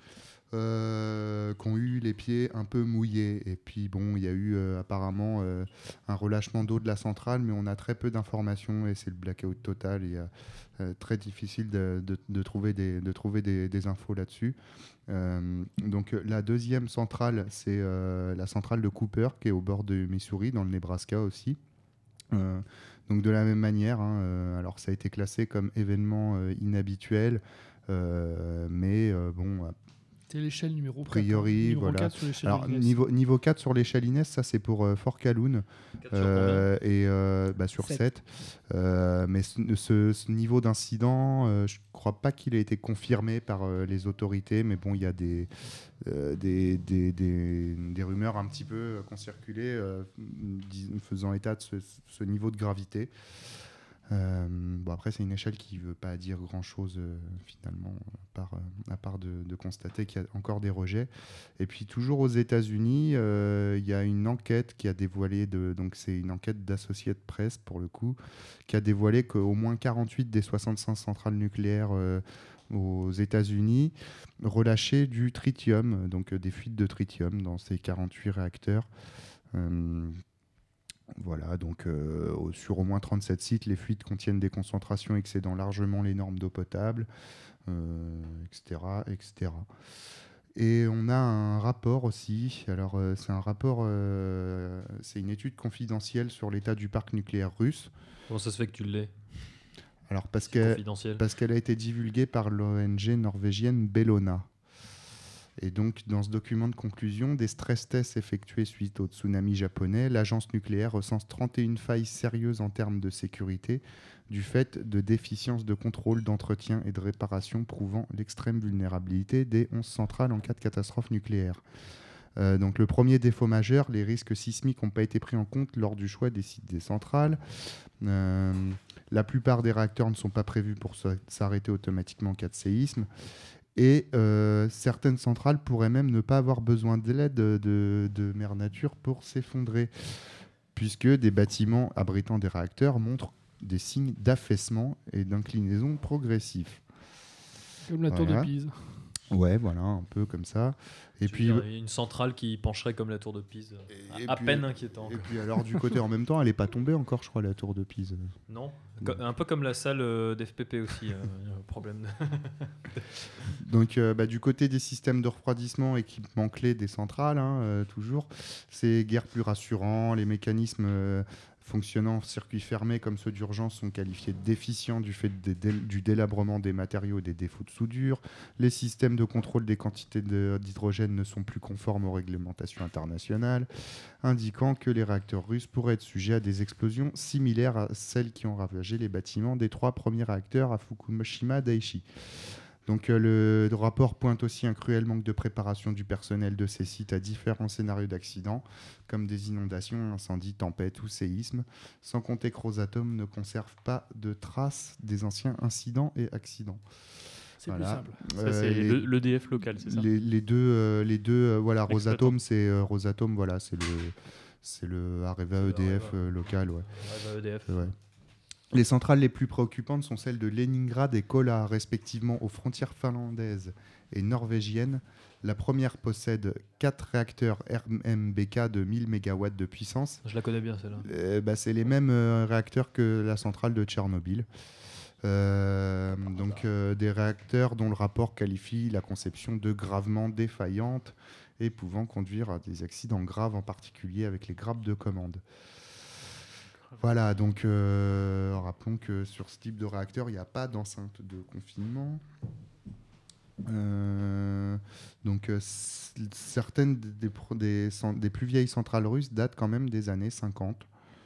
euh, qui ont eu les pieds un peu mouillés. Et puis bon, il y a eu euh, apparemment euh, un relâchement d'eau de la centrale, mais on a très peu d'informations et c'est le blackout total. Il y a euh, très difficile de, de, de trouver, des, de trouver des, des infos là-dessus. Euh, donc la deuxième centrale, c'est euh, la centrale de Cooper, qui est au bord de Missouri, dans le Nebraska aussi. Euh, donc de la même manière, hein, euh, alors ça a été classé comme événement euh, inhabituel, euh, mais euh, bon, a C'est l'échelle numéro quatre. priori, hein. Numéro voilà. quatre sur l'échelle Alors Guinness. niveau, niveau quatre sur l'échelle Inès, ça c'est pour euh, Fort Calhoun, euh, et euh, bah, sur Sept. sept. Euh, mais ce, ce- ce niveau d'incident, euh, je crois pas qu'il ait été confirmé par euh, les autorités, mais bon, il y a des, euh, des, des, des- des rumeurs un petit peu euh, qui ont circulé, euh, dis- faisant état de ce, ce niveau de gravité. Euh, bon, après, c'est une échelle qui ne veut pas dire grand-chose euh, finalement, à part, euh, à part de, de constater qu'il y a encore des rejets. Et puis, toujours aux États-Unis, euh, il y a une enquête qui a dévoilé, de, donc c'est une enquête d'Associated Press pour le coup, qui a dévoilé qu'au moins quarante-huit des soixante-cinq centrales nucléaires euh, aux États-Unis relâchaient du tritium, donc euh, des fuites de tritium dans ces quarante-huit réacteurs. Euh, Voilà, donc euh, au- sur au moins trente-sept sites, les fuites contiennent des concentrations excédant largement les normes d'eau potable, euh, et cetera, et cetera. Et on a un rapport aussi. Alors, euh, c'est un rapport, euh, c'est une étude confidentielle sur l'état du parc nucléaire russe. Comment ça se fait que tu l'aies? Alors, parce C'est qu'elle confidentiel. parce qu'elle a été divulguée par l'O N G norvégienne Bellona. Et donc, dans ce document de conclusion, des stress tests effectués suite au tsunami japonais, l'agence nucléaire recense trente et une failles sérieuses en termes de sécurité, du fait de déficiences de contrôle, d'entretien et de réparation prouvant l'extrême vulnérabilité des onze centrales en cas de catastrophe nucléaire. Euh, donc le premier défaut majeur, les risques sismiques n'ont pas été pris en compte lors du choix des sites des centrales. Euh, la plupart des réacteurs ne sont pas prévus pour se- s'arrêter automatiquement en cas de séisme. Et euh, certaines centrales pourraient même ne pas avoir besoin de l'aide de, de, de Mère Nature pour s'effondrer, puisque des bâtiments abritant des réacteurs montrent des signes d'affaissement et d'inclinaison progressif. Comme la tour Voilà. de Pise. Ouais, voilà, un peu comme ça. Et Tu puis, veux dire, une centrale qui pencherait comme la tour de Pise. Et- et à puis- peine inquiétant. et puis alors du côté en même temps, elle n'est pas tombée encore, je crois, la tour de Pise. Non Co- Un peu comme la salle euh, d'F P P aussi. euh, il y a un problème. Donc, euh, bah, du côté des systèmes de refroidissement, équipements clés des centrales, hein, euh, toujours, c'est guère plus rassurant. Les mécanismes euh, fonctionnant en circuit fermé comme ceux d'urgence sont qualifiés de déficients du fait des dé- du délabrement des matériaux et des défauts de soudure. Les systèmes de contrôle des quantités de- d'hydrogène ne sont plus conformes aux réglementations internationales, indiquant que les réacteurs russes pourraient être sujets à des explosions similaires à celles qui ont ravagé les bâtiments des trois premiers réacteurs à Fukushima Daiichi. Donc euh, le, le rapport pointe aussi un cruel manque de préparation du personnel de ces sites à différents scénarios d'accidents, comme des inondations, incendies, tempêtes ou séismes, sans compter que Rosatom ne conserve pas de traces des anciens incidents et accidents. C'est Voilà. plus simple. Ça, Euh, c'est les- le- l'E D F local, c'est ça? les, les deux, euh, les deux euh, voilà, Exploitant. Rosatom, c'est euh, Rosatom, voilà, c'est le, c'est le Areva C'est le E D F Areva. euh, local, ouais. Ouais, bah, E D F. Ouais. Les centrales les plus préoccupantes sont celles de Leningrad et Kola, respectivement aux frontières finlandaises et norvégiennes. La première possède quatre réacteurs R M B K de mille mégawatts de puissance. Je la connais bien celle-là. Euh, bah, c'est les mêmes euh, réacteurs que la centrale de Tchernobyl. Euh, donc euh, des réacteurs dont le rapport qualifie la conception de gravement défaillante et pouvant conduire à des accidents graves, en particulier avec les grappes de commande. Voilà, donc euh, rappelons que sur ce type de réacteur, il n'y a pas d'enceinte de confinement. Euh, donc euh, c- certaines des, pro- des, cent- des plus vieilles centrales russes datent quand même des années cinquante.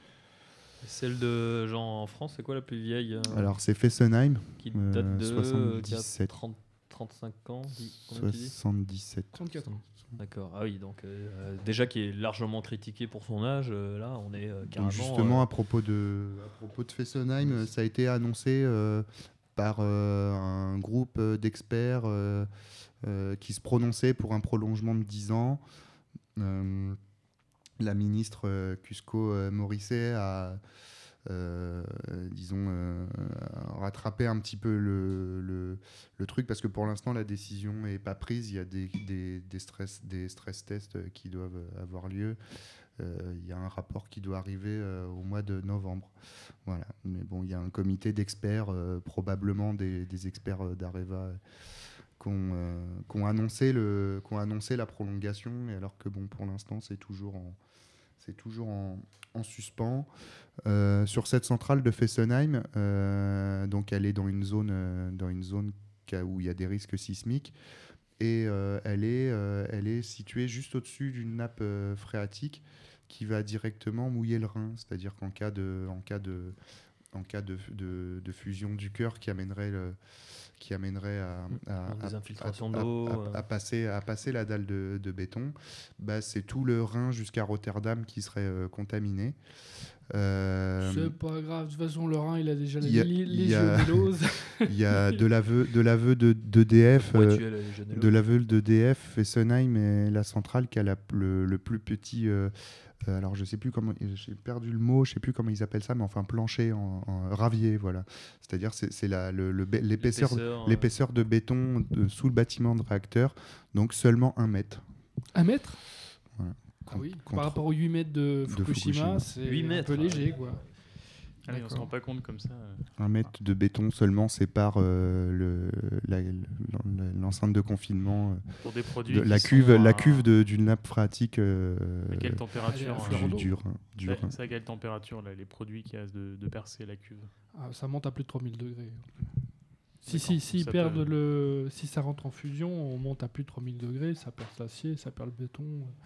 Celle de genre en France, c'est quoi la plus vieille euh, Alors c'est Fessenheim, qui euh, date de soixante-dix-sept. qui a trente, trente-cinq ans dis- combien tu dis soixante-dix-sept. trente-quatre ans. D'accord. Ah oui, donc euh, déjà qui est largement critiqué pour son âge, euh, là on est euh, carrément. Donc justement, euh, à propos de, à propos de Fessenheim, euh, ça a été annoncé euh, par euh, un groupe euh, d'experts euh, euh, qui se prononçait pour un prolongement de dix ans. Euh, la ministre euh, Cusco euh, Morisset a, euh, disons, euh, rattrapé un petit peu le, le, le truc, parce que pour l'instant, la décision n'est pas prise. Il y a des, des, des, stress, des stress tests qui doivent avoir lieu. Euh, il y a un rapport qui doit arriver euh, au mois de novembre. Voilà. Mais bon, il y a un comité d'experts, euh, probablement des, des experts euh, d'Areva, qui ont, euh, qui ont annoncé le, qui ont annoncé la prolongation, et alors que bon, pour l'instant, c'est toujours en, c'est toujours en, en suspens. Euh, sur cette centrale de Fessenheim, euh, donc elle est dans une zone, euh, dans une zone qui a- où il y a des risques sismiques. Et euh, elle, est, euh, elle est située juste au-dessus d'une nappe euh, phréatique qui va directement mouiller le Rhin. C'est-à-dire qu'en cas de, en cas de, en cas de, de, de fusion du cœur qui amènerait, le, qui amènerait à, à, Des à- infiltrations à- à- d'eau, à- euh. à passer, à passer la dalle de, de béton, bah, c'est tout le Rhin jusqu'à Rotterdam qui serait euh, contaminé. Euh, C'est pas grave, de toute façon, le Rhin, il a déjà la il y a- lé- il y a- légionellose. Il y a de l'aveu de l'aveu de d'E D F. Ouais, euh, tu es la légionellose. De l'aveu d'E D F, Fessenheim est la centrale qui a la- le, le plus petit. euh, euh, alors je sais plus comment, j'ai perdu le mot, je sais plus comment ils appellent ça, mais enfin plancher en, en ravier, voilà. C'est-à-dire c'est c'est la- le- le bé- l'épaisseur L'épaisseur, euh. l'épaisseur de béton de- sous le bâtiment de réacteur, donc seulement un mètre. Un mètre Voilà. Ah oui, Contre- par rapport aux huit mètres de de Fukushima, Fukushima. c'est huit un mètres, peu léger, ouais. quoi. Ah oui, on se D'accord. rend pas compte comme ça. euh. Un mètre de béton seulement sépare euh, le, la- la- l'enceinte de confinement, euh, Pour des produits. de, qui la sont cuve, à- la cuve de- d'une nappe phréatique euh, À quelle température à euh, fleur du, d'eau. dur, dur. C'est c'est à quelle température là, les produits qui restent de, de percer la cuve? Ah, ça monte à plus de trois mille degrés. Si, D'accord. si, si, Ça perdent peut- le... si ça rentre en fusion, on monte à plus de trois mille degrés, ça perd l'acier, ça perd le béton.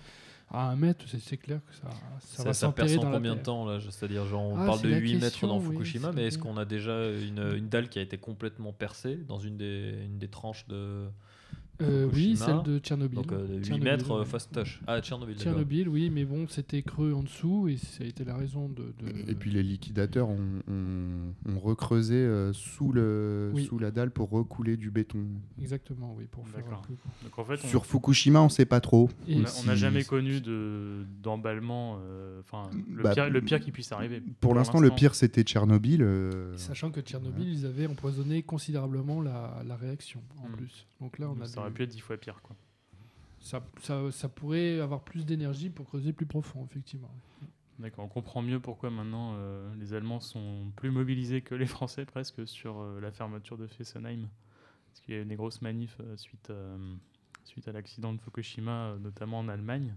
À un mètre, c'est c'est clair que ça, ça, Ça, va ça s'enterrer perce en dans la combien de terre. temps là je- C'est-à-dire, genre, on Ah, parle c'est de la huit mètres question, dans oui, Fukushima, c'est mais est-ce bien. qu'on a déjà une, une dalle qui a été complètement percée dans une des, une des tranches de. Euh, oui, Fukushima, celle de Tchernobyl. Donc euh, de huit Tchernobyl, mètres euh, ouais. fast touch. Ah, Tchernobyl. d'accord. Tchernobyl, oui, mais bon, c'était creux en dessous et ça a été la raison de. de- Et puis les liquidateurs ont, ont- ont recreusé euh, sous, le, Oui. sous la dalle pour recouler du béton. Exactement, oui, pour faire. D'accord. un peu- Donc en fait, on- Sur Fukushima, on ne sait pas trop. Et on a- si- on n'a jamais connu de d'emballement. euh, Enfin, le, Bah, pire, le pire qui puisse arriver. Pour l'instant, le pire, c'était Tchernobyl. euh, Sachant que Tchernobyl, ils avaient empoisonné considérablement la, la réaction en Mm. plus. Donc là, on a Ça aurait des- pu être dix fois pire, quoi. ça, ça, ça pourrait avoir plus d'énergie pour creuser plus profond, effectivement. D'accord, on comprend mieux pourquoi maintenant euh, les Allemands sont plus mobilisés que les Français presque sur euh, la fermeture de Fessenheim. Parce qu'il y a eu des grosses manifs euh, suite, euh, suite à l'accident de Fukushima, euh, notamment en Allemagne,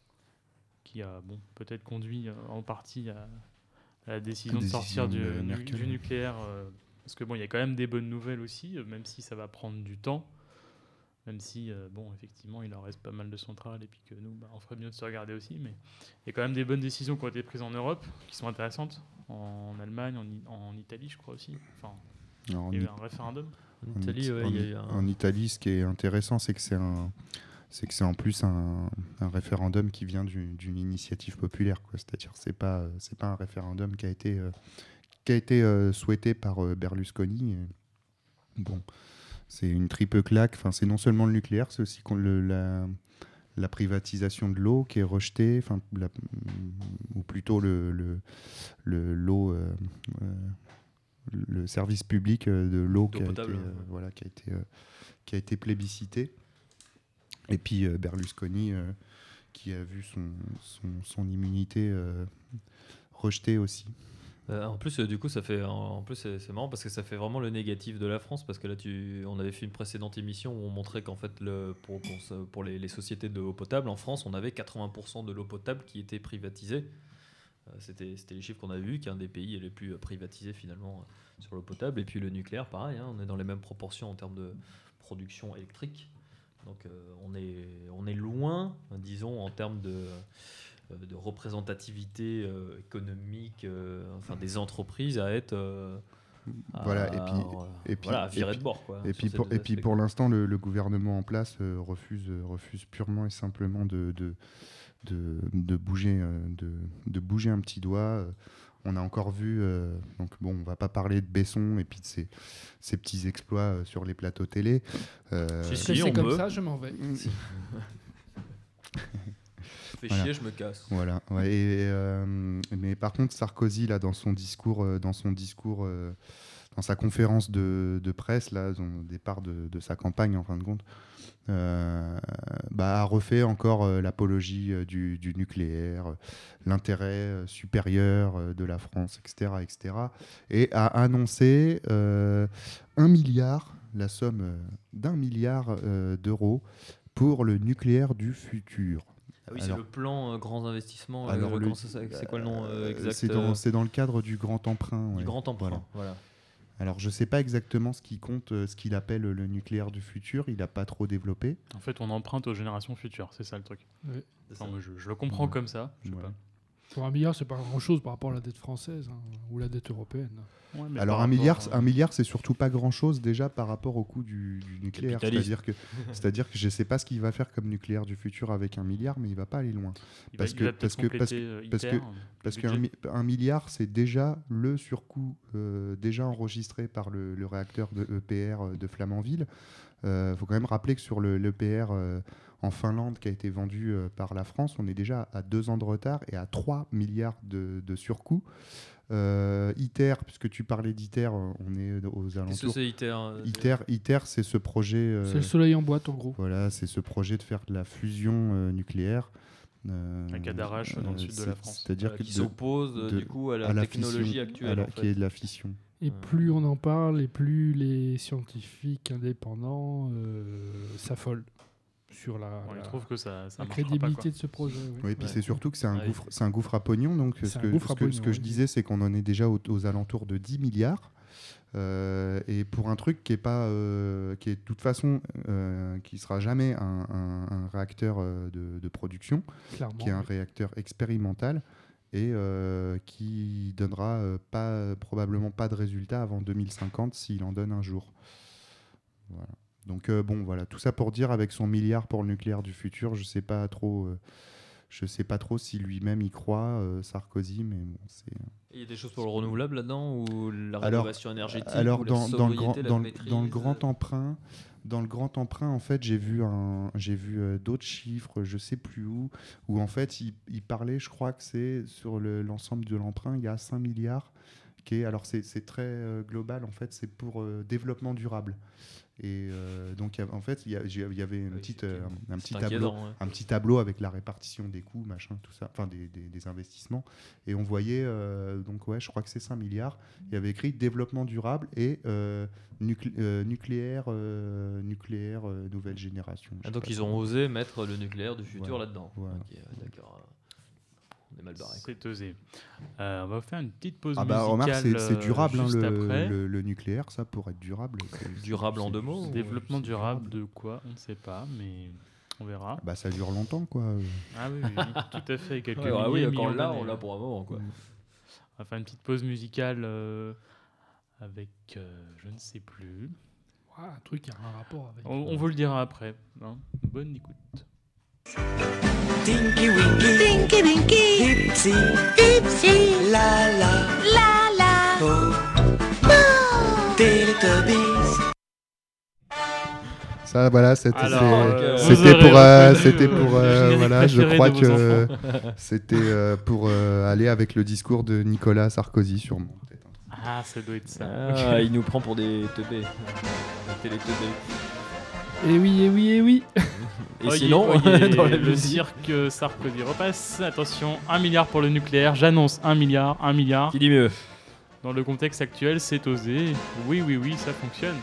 qui a bon, peut-être conduit euh, en partie à, à la décision de Décision sortir du, de nu- Merkel. du nucléaire. euh, parce que bon, il y a quand même des bonnes nouvelles aussi, euh, même si ça va prendre du temps. Même si, euh, bon, effectivement, il en reste pas mal de centrales et puis que nous, bah, on ferait mieux de se regarder aussi. Mais il y a quand même des bonnes décisions qui ont été prises en Europe, qui sont intéressantes, en Allemagne, en, I- en Italie, je crois aussi. Enfin, Alors, en Il y a eu I- un référendum. En En, Italie, It- ouais, en il y a I- eu un- en Italie, ce qui est intéressant, c'est que c'est un, c'est que c'est en plus un, un référendum qui vient du- d'une initiative populaire, quoi. C'est-à-dire, c'est pas, c'est pas un référendum qui a été, euh, qui a été euh, souhaité par euh, Berlusconi. Et, bon, c'est une triple claque. Enfin, c'est non seulement le nucléaire, c'est aussi qu'on le, la, la privatisation de l'eau qui est rejetée, enfin, la- ou plutôt le, le, le- l'eau. euh, euh, le service public euh, de l'eau D'eau qui a, potable, été, euh, ouais. voilà, qui, a été, euh, qui a été plébiscité. Et puis euh, Berlusconi euh, qui a vu son, son, son immunité euh, rejetée aussi. Euh, en plus, euh, du coup, ça fait. En, en plus, c'est, c'est marrant parce que ça fait vraiment le négatif de la France. Parce que là, tu, on avait fait une précédente émission où on montrait qu'en fait, le, pour, pour, ce- pour les, les sociétés de eau potable, en France, on avait quatre-vingts pour cent de l'eau potable qui était privatisée. Euh, C'était, c'était les chiffres qu'on avait vus, qui est un des pays les plus euh, privatisés finalement euh, sur l'eau potable. Et puis le nucléaire, pareil, hein, on est dans les mêmes proportions en termes de production électrique. Donc euh, on, est, on est loin, euh, disons, en termes de, euh, de représentativité euh, économique, euh, enfin des entreprises à être. euh, à- Voilà, et puis- euh, et puis- voilà, à et virer puis- de bord. Quoi, Et sur puis, ces pour, deux et puis aspects, pour quoi. l'instant, le, le gouvernement en place euh, refuse, euh, refuse purement et simplement de, de, de, de bouger, euh, de, de bouger un petit doigt. Euh, On a encore vu, euh, donc bon, on va pas parler de Besson et puis de ses, ses petits exploits euh, sur les plateaux télé. Euh, Si, Si si, c'est on comme peut. ça, je m'en vais. Fais Voilà. chier, je me casse. Voilà. Ouais, et, euh, mais par contre, Sarkozy, là, dans son discours, euh, dans son discours, euh, dans sa conférence de, de presse, là, au départ de, de sa campagne, en fin de compte, euh, bah, a refait encore euh, l'apologie euh, du, du nucléaire, euh, l'intérêt euh, supérieur euh, de la France, et cetera, et cetera, et a annoncé euh, un milliard, la somme euh, d'un milliard euh, d'euros pour le nucléaire du futur. Ah oui, Alors- c'est le plan euh, grands investissements. euh, Alors, le- comment ça s'appelle c'est quoi le nom euh, Euh, exact c'est euh, dans, c'est dans le cadre du grand emprunt. du ouais. grand emprunt. Voilà. Voilà. Alors, je ne sais pas exactement ce qu'il compte, euh, ce qu'il appelle le nucléaire du futur. Il n'a pas trop développé. En fait, on emprunte aux générations futures, c'est ça le truc. Ouais. C'est ça. Enfin, moi, je, je le comprends Ouais. comme ça. Je sais Ouais. pas. Pour un milliard, c'est pas grand-chose par rapport à la dette française hein, ou la dette européenne. Ouais, mais Alors, par un milliard, rapport, un euh, milliard, c'est surtout pas grand-chose déjà par rapport au coût du, du nucléaire. Capitaliste. C'est-à-dire que, c'est-à-dire que je ne sais pas ce qu'il va faire comme nucléaire du futur avec un milliard, mais il va pas aller loin. il parce va, que- il va peut-être parce que- parce que- compléter, euh, parce ITER, que- euh, Parce le qu'un budget. mi- un milliard, c'est déjà le surcoût euh, déjà enregistré par le, le réacteur de E P R euh, de Flamanville. Il faut quand même rappeler que sur le, l'E P R euh, en Finlande qui a été vendu euh, par la France, on est déjà à deux ans de retard et à trois milliards de, de surcoût. Euh, ITER, puisque tu parlais d'ITER, euh, on est aux Qu'est-ce que alentours. c'est ITER euh, ITER, ITER, c'est ce projet. euh, C'est le soleil en boîte, en gros. voilà, c'est ce projet de faire de la fusion euh, nucléaire. euh, À Cadarache, dans le sud de la c'est- France. C'est-à-dire voilà, que qui de- s'oppose euh, de- du coup à la, à la technologie fission, actuelle. à la- en fait. qui est de la fission. Et Euh. plus on en parle, et plus les scientifiques indépendants euh, s'affolent sur la, On la- trouve que ça, ça la marchera crédibilité pas, de ce projet. oui. Oui, et puis Ouais. c'est surtout que c'est un, Ouais. gouffre, c'est un gouffre à pognon. Donc, C'est ce un que, gouffre ce à que, ce pognon, que je oui. disais, c'est qu'on en est déjà aux, aux alentours de dix milliards. Euh, et pour un truc qui est pas, euh, qui est de toute façon, euh, qui sera jamais un, un- un réacteur euh, de, de production, Clairement. qui est un oui. réacteur expérimental et euh, qui donnera euh, pas, probablement pas de résultat avant deux mille cinquante s'il en donne un jour. Voilà. Donc euh, bon, voilà, tout ça pour dire avec son milliard pour le nucléaire du futur, je sais pas trop, euh, je sais pas trop si lui-même y croit, euh, Sarkozy, mais bon, c'est. Il y a des choses pour le renouvelable là-dedans ou la Alors- rénovation énergétique Alors ou la dans, dans le grand, sobriété, la dans, le, maîtrise, dans le grand euh, emprunt, dans le grand emprunt, en fait, j'ai vu un, j'ai vu euh, d'autres chiffres, je sais plus où, où en fait, il, il parlait, je crois que c'est sur le- l'ensemble de l'emprunt, il y a cinq milliards. Qui est, alors c'est, c'est très euh, global, en fait, c'est pour euh, développement durable. Et euh, donc, il y a- en fait, il y, a- j'ai- il y avait une Oui, petite, euh, un, petit c'est tableau, inquiétant, ouais. un petit tableau avec la répartition des coûts, machin, tout ça, enfin des, des- des investissements. Et on voyait, euh, donc ouais, je crois que c'est cinq milliards. Il y avait écrit développement durable et euh, nuclé- euh, nucléaire, euh, nucléaire euh, nouvelle génération. Je Ah, sais donc pas ils comment. ont osé mettre le nucléaire du futur Voilà. là-dedans. Voilà. Ok, ouais, d'accord. On est mal barré. quoi. C'est osé. Euh, on va faire une petite pause Ah bah musicale. remarque, c'est, c'est euh, durable, hein, juste le, après. le- le nucléaire, ça pour être durable. c'est- Durable en c'est- deux mots ou- Développement c'est durable de quoi On ne sait pas, mais on verra. Bah ça dure longtemps, quoi. Ah oui, oui, oui, tout à fait. Quelques Ouais, ouais, milliers, oui, quand millions là, d'années. on l'a pour un moment. Quoi. On va faire une petite pause musicale euh, avec, euh, je ne sais plus. Ouais, un truc qui a un rapport avec. On, on vous le dira après. Hein. Bonne écoute. Tinky Winky, Tinky Winky, Ipsy, Ipsy, La La, La La, Po, Po, Teletubbies. Ça, voilà, c'était Alors, c'est- euh, c'était vous aurez pour, euh, reconnu, c'était euh, pour, le euh, générique voilà, je préféré crois de vos que enfants. c'était euh, pour euh, aller avec le discours de Nicolas Sarkozy, sûrement. peut-être. Ah, ça doit être ça. Ah, Ok. il nous prend pour des teubés. Des téléteubés. Et oui, et oui, et oui. Et Oyez, sinon, oyez, dans la le musique, cirque Sarkozy repasse. Attention, un milliard pour le nucléaire. J'annonce un milliard, un milliard. qui dit mieux? Dans le contexte actuel, c'est osé. Oui, oui, oui, ça fonctionne.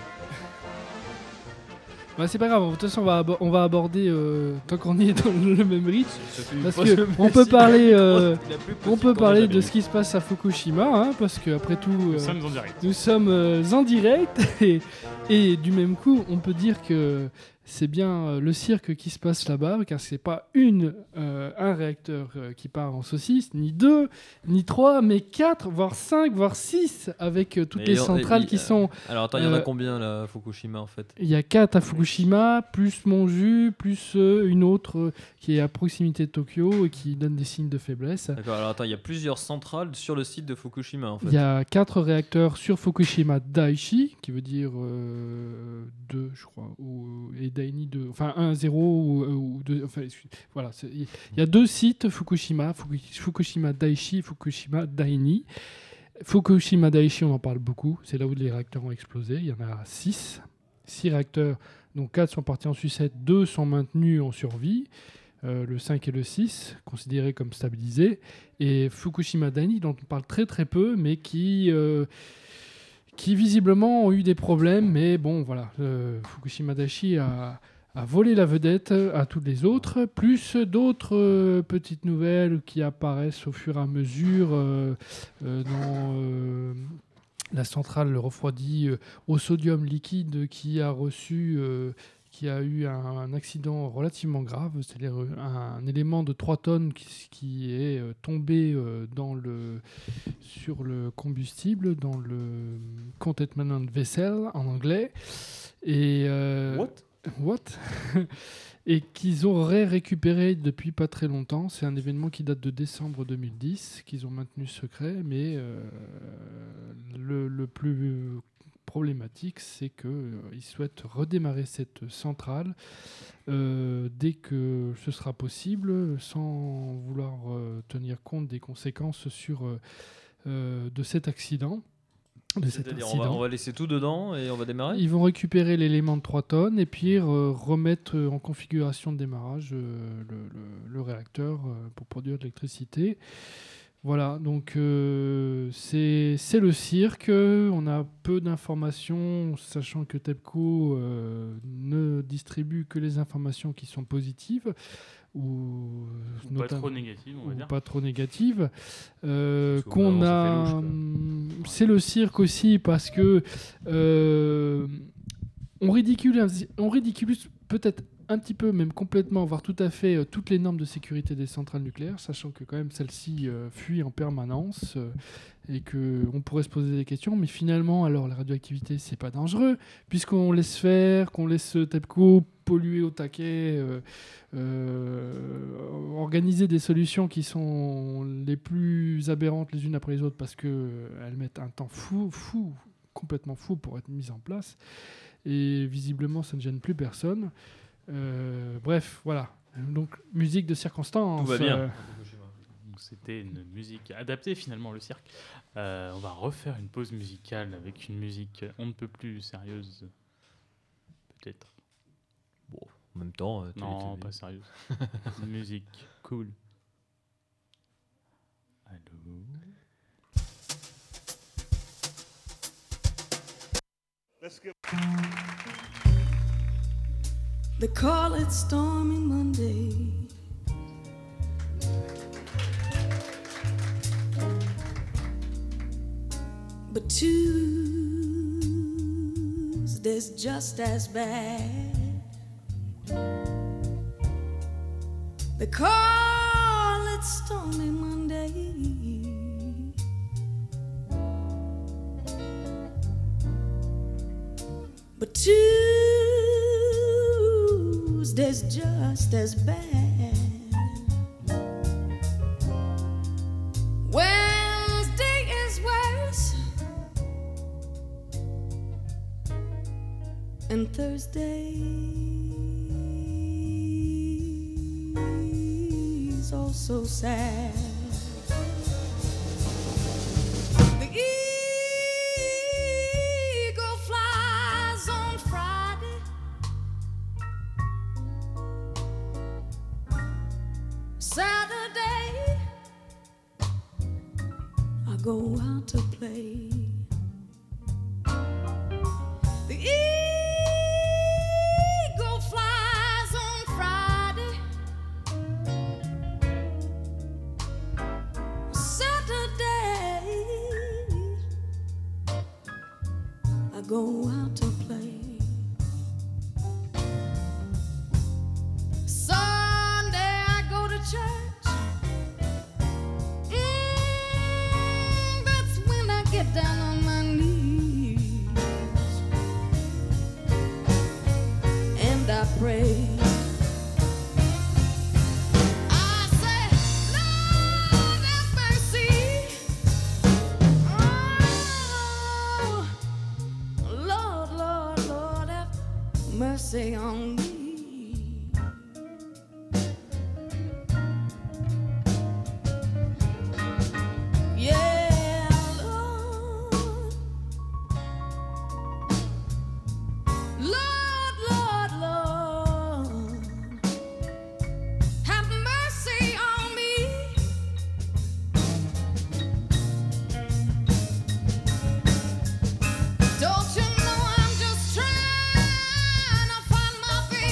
Bah, c'est pas grave, de toute façon, on va, abo- on va aborder, euh, tant qu'on y est dans le même rythme, parce que on peut parler, euh, on peut parler de ce qui se passe à Fukushima, hein, parce que après tout, Nous euh, sommes en direct. nous sommes euh, en direct, et, et du même coup, on peut dire que c'est bien euh, le cirque qui se passe là-bas, car c'est pas une, euh, un réacteur euh, qui part en saucisse, ni deux, ni trois, mais quatre, voire cinq, voire six, avec euh, toutes Et les on- centrales et- qui euh, sont... Alors attends, il y en a euh, combien là, à Fukushima en fait? Il y a quatre à Fukushima, plus Monju, plus euh, une autre euh, qui est à proximité de Tokyo et qui donne des signes de faiblesse. D'accord, alors attends, il y a plusieurs centrales sur le site de Fukushima en fait. Il y a quatre réacteurs sur Fukushima Daiichi, qui veut dire euh, deux, je crois, ou, et Daini deux, enfin un, zéro ou, ou deux. Enfin, excuse- voilà, c'est- il y a deux sites Fukushima, Fuku- Fukushima Daiichi, Fukushima Daini. Fukushima Daiichi, on en parle beaucoup, c'est là où les réacteurs ont explosé. Il y en a six, six réacteurs, dont quatre sont partis en sucette, deux sont maintenus en survie. Euh, le cinq et le six, considérés comme stabilisés, et Fukushima Daini, dont on parle très très peu, mais qui, euh, qui visiblement ont eu des problèmes, mais bon, voilà, euh, Fukushima Daiichi a, a volé la vedette à toutes les autres, plus d'autres euh, petites nouvelles qui apparaissent au fur et à mesure euh, euh, dans... euh, la centrale refroidie euh, au sodium liquide qui a reçu, euh, qui a eu un, un accident relativement grave, c'est-à-dire euh, un, un élément de trois tonnes qui, qui est euh, tombé euh, dans le, sur le combustible, dans le containment vessel en anglais. Et, euh, What? What Et qu'ils auraient récupéré depuis pas très longtemps. C'est un événement qui date de décembre deux mille dix, qu'ils ont maintenu secret, mais euh, le, le plus problématique, c'est qu'ils euh, souhaitent redémarrer cette centrale euh, dès que ce sera possible, sans vouloir euh, tenir compte des conséquences sur, euh, euh, de cet accident. De cet C'est-à-dire, on incident. va, on va laisser tout dedans et on va démarrer? Ils vont récupérer l'élément de trois tonnes et puis euh, remettre euh, en configuration de démarrage euh, le, le- le réacteur euh, pour produire de l'électricité. Voilà, donc euh, c'est c'est le cirque. On a peu d'informations, sachant que TEPCO euh, ne distribue que les informations qui sont positives. Ou, Ou pas notam- trop négative, on va ou dire. pas trop négative. Euh, Parce que, qu'on bah, ça a, fait louche, quoi. hum, c'est le cirque aussi parce que euh, on ridiculise, on ridiculise peut-être un petit peu, même complètement, voire tout à fait, euh, toutes les normes de sécurité des centrales nucléaires, sachant que quand même celles-ci euh, fuient en permanence euh, et que on pourrait se poser des questions. Mais finalement, alors la radioactivité, c'est pas dangereux puisqu'on laisse faire, qu'on laisse TEPCO polluer au taquet. Euh, euh, organiser des solutions qui sont les plus aberrantes les unes après les autres parce qu'elles mettent un temps fou, fou, complètement fou pour être mises en place. Et visiblement, ça ne gêne plus personne. Euh, bref, voilà. Donc, musique de circonstance. Tout va bien. euh, Donc, c'était une musique adaptée finalement, le cirque. Euh, on va refaire une pause musicale avec une musique on ne peut plus sérieuse. Peut-être. En même temps, euh, Non, Télétubbies. pas sérieuse. Une musique cool. Allô? They call it Stormy Monday. But Tuesday's just as bad. They call it Stormy Monday. but Tuesday's just as bad. Wednesday is worse, and Thursday's also sad. The eagle flies on Friday, Saturday I go out to play. The eagle flies on Friday, Saturday I go out to play. Sunday I go to church. Mm, that's when I get down on my knees and I pray. I say, Lord have mercy. Oh, Lord, Lord, Lord have mercy on me. Yeah, Lord. Lord, Lord, Lord, have mercy on me. Don't you know I'm just trying to find my baby?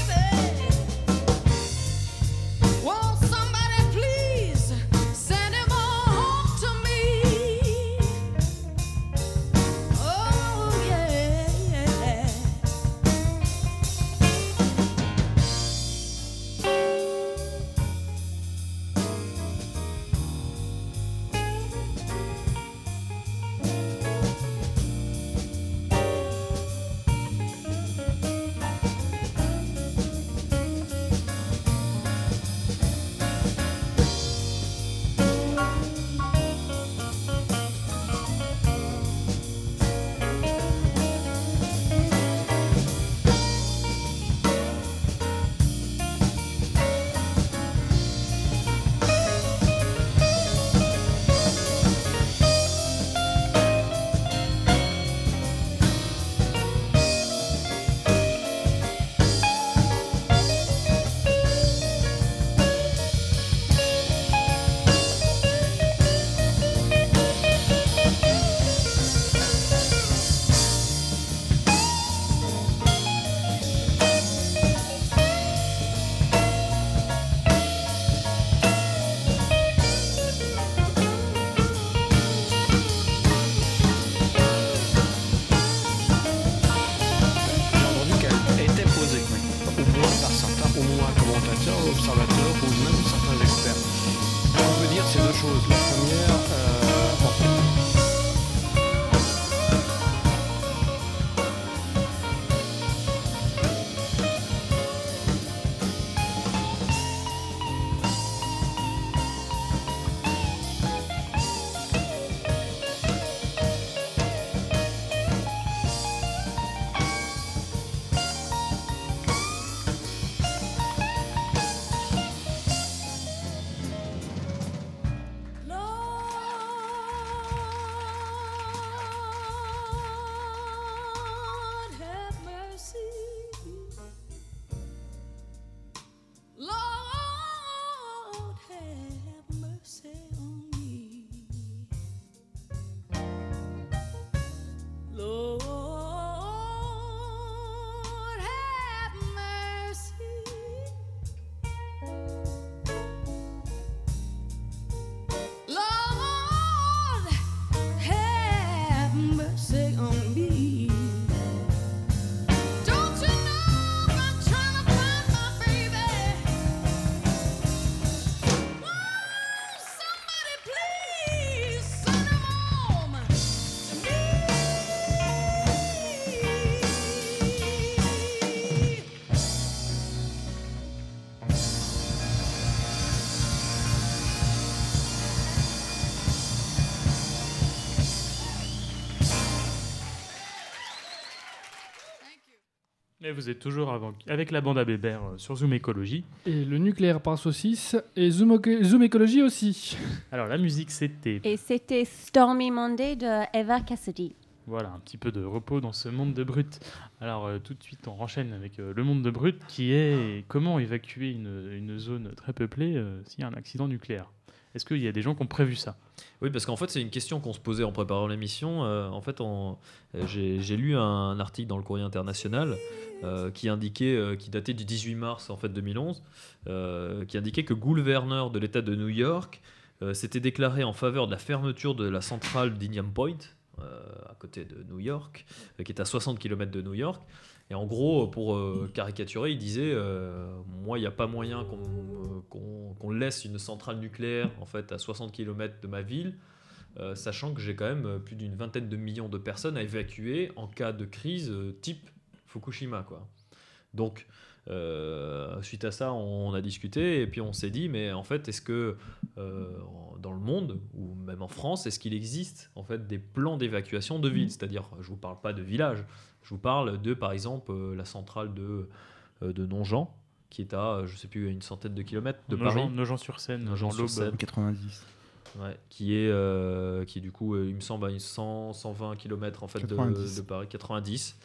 Et vous êtes toujours avant- avec la bande à Bébert euh, sur Zoom Écologie. Et le nucléaire par saucisse et Zoom, Oc- Zoom Écologie aussi. Alors la musique c'était Et c'était Stormy Monday de Eva Cassidy. voilà un petit peu de repos dans ce monde de brut. Alors euh, tout de suite on enchaîne avec euh, le monde de brut qui est comment évacuer une, une zone très peuplée euh, s'il y a un accident nucléaire. Est-ce qu'il y a des gens qui ont prévu ça? Oui, parce qu'en fait, c'est une question qu'on se posait en préparant l'émission. Euh, en fait, on- euh, j'ai j'ai lu un article dans le Courrier International euh, qui indiquait, euh, qui datait du dix-huit mars en fait deux mille onze, euh, qui indiquait que le gouverneur de l'État de New York euh, s'était déclaré en faveur de la fermeture de la centrale d'Indian Point, euh, à côté de New York, euh, qui est à soixante kilomètres de New York. Et en gros, pour euh, caricaturer, il disait euh, moi, il n'y a pas moyen qu'on euh, qu'on- qu'on laisse une centrale nucléaire en fait, à soixante kilomètres de ma ville, euh, sachant que j'ai quand même euh, plus d'une vingtaine de millions de personnes à évacuer en cas de crise euh, type Fukushima, quoi. Donc, euh, suite à ça, on a discuté et puis on s'est dit, mais en fait, est-ce que euh, en- dans le monde ou même en France, est-ce qu'il existe en fait des plans d'évacuation de villes? C'est-à-dire, je vous parle pas de village, je vous parle de, par exemple, euh, la centrale de euh, de Nogent, qui est à, euh, je sais plus, une centaine de kilomètres de Paris. Nogent, Nogent-sur-Seine, dans Nogent-sur-Seine. l'Aube. quatre-vingt-dix. Ouais, qui est euh, qui est du coup, euh, il me semble, à une cent, cent vingt kilomètres en fait de, quatre-vingt-dix. de Paris, quatre-vingt-dix.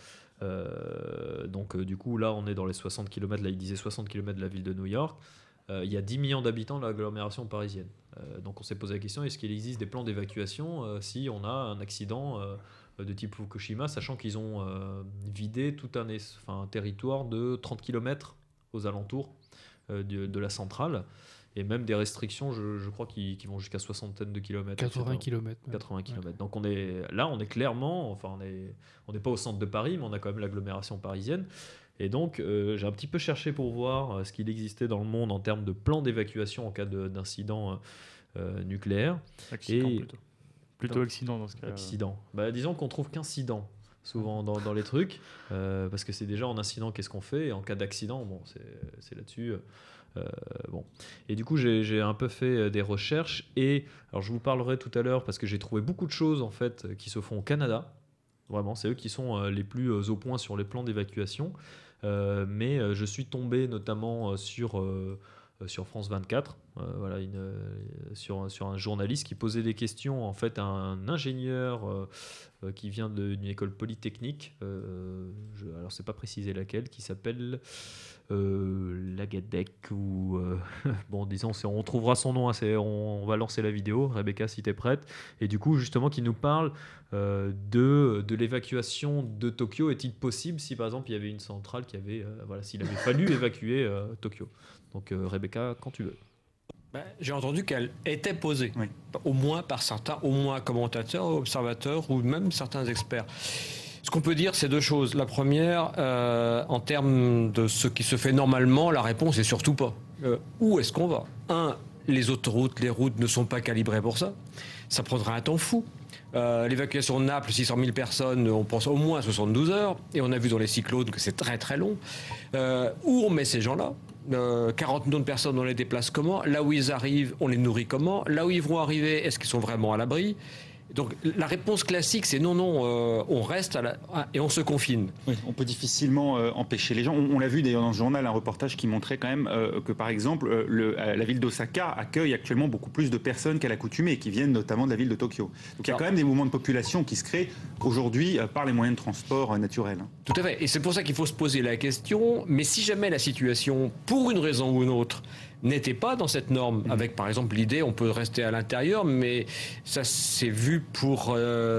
Euh, donc euh, du coup là on est dans les soixante kilomètres, là il disait soixante kilomètres de la ville de New York. Euh, il y a dix millions d'habitants de l'agglomération parisienne. Euh, donc on s'est posé la question, est-ce qu'il existe des plans d'évacuation euh, si on a un accident euh, de type Fukushima, sachant qu'ils ont euh, vidé tout un, es- enfin, un territoire de trente kilomètres aux alentours euh, de, de la centrale, et même des restrictions, je, je crois, qui, qui vont jusqu'à soixantaine de kilomètres. quatre-vingts et cetera. kilomètres. quatre-vingts kilomètres. Donc on est là, on est clairement, enfin on est, on n'est pas au centre de Paris, mais on a quand même l'agglomération parisienne. Et donc euh, j'ai un petit peu cherché pour voir euh, ce qu'il existait dans le monde en termes de plans d'évacuation en cas de- d'incident euh, euh, nucléaire. Accident Et- plutôt. Plutôt accident dans ce cas. Accident. Bah, disons qu'on trouve qu'incident souvent dans, dans les trucs, euh, parce que c'est déjà en incident qu'est-ce qu'on fait, et en cas d'accident, bon, c'est c'est là-dessus. euh, bon. Et du coup, j'ai j'ai un peu fait euh, des recherches, et alors je vous parlerai tout à l'heure parce que j'ai trouvé beaucoup de choses en fait euh, qui se font au Canada. Vraiment, c'est eux qui sont euh, les plus euh, au point sur les plans d'évacuation. Euh, mais euh, je suis tombé notamment euh, sur euh, euh, sur France vingt-quatre, euh, voilà, une, euh, sur, sur un journaliste qui posait des questions en fait à un ingénieur euh, euh, qui vient de- d'une école polytechnique, euh, je, alors c'est pas précisé laquelle, qui s'appelle euh, Lagadec ou euh, bon, disons, c'est- on trouvera son nom, hein, c'est- on, on va lancer la vidéo, Rebecca si t'es prête, et du coup justement qui nous parle euh, de, de l'évacuation de Tokyo. Est-il possible si par exemple il y avait une centrale qui avait, euh, voilà, s'il avait fallu évacuer euh, Tokyo. Donc euh, Rebecca, quand tu veux. Ben, j'ai entendu qu'elle était posée, Oui. au moins par certains, au moins commentateurs, observateurs ou même certains experts. Ce qu'on peut dire, c'est deux choses. La première, euh, en termes de ce qui se fait normalement, la réponse est surtout pas. Euh, où est-ce qu'on va? Un, les autoroutes, les routes ne sont pas calibrées pour ça. Ça prendra un temps fou. Euh, l'évacuation de Naples, six cent mille personnes, on pense au moins soixante-douze heures. Et on a vu dans les cyclones que c'est très très long. Euh, où on met ces gens-là? Euh, quarante millions de personnes, on les déplace comment? Là où ils arrivent, on les nourrit comment? Là où ils vont arriver, est-ce qu'ils sont vraiment à l'abri? Donc la réponse classique, c'est non, non, euh, on reste à la... et on se confine. Oui, on peut difficilement euh, empêcher les gens. On, on l'a vu d'ailleurs dans ce journal, un reportage qui montrait quand même euh, que par exemple, euh, le, euh, la ville d'Osaka accueille actuellement beaucoup plus de personnes qu'à l'accoutumée, qui viennent notamment de la ville de Tokyo. Donc il y a Alors, quand même des mouvements de population qui se créent aujourd'hui euh, par les moyens de transport euh, naturels. hein. Tout à fait. Et c'est pour ça qu'il faut se poser la question, mais si jamais la situation, pour une raison ou une autre, n'était pas dans cette norme, avec par exemple l'idée on peut rester à l'intérieur, mais ça c'est vu pour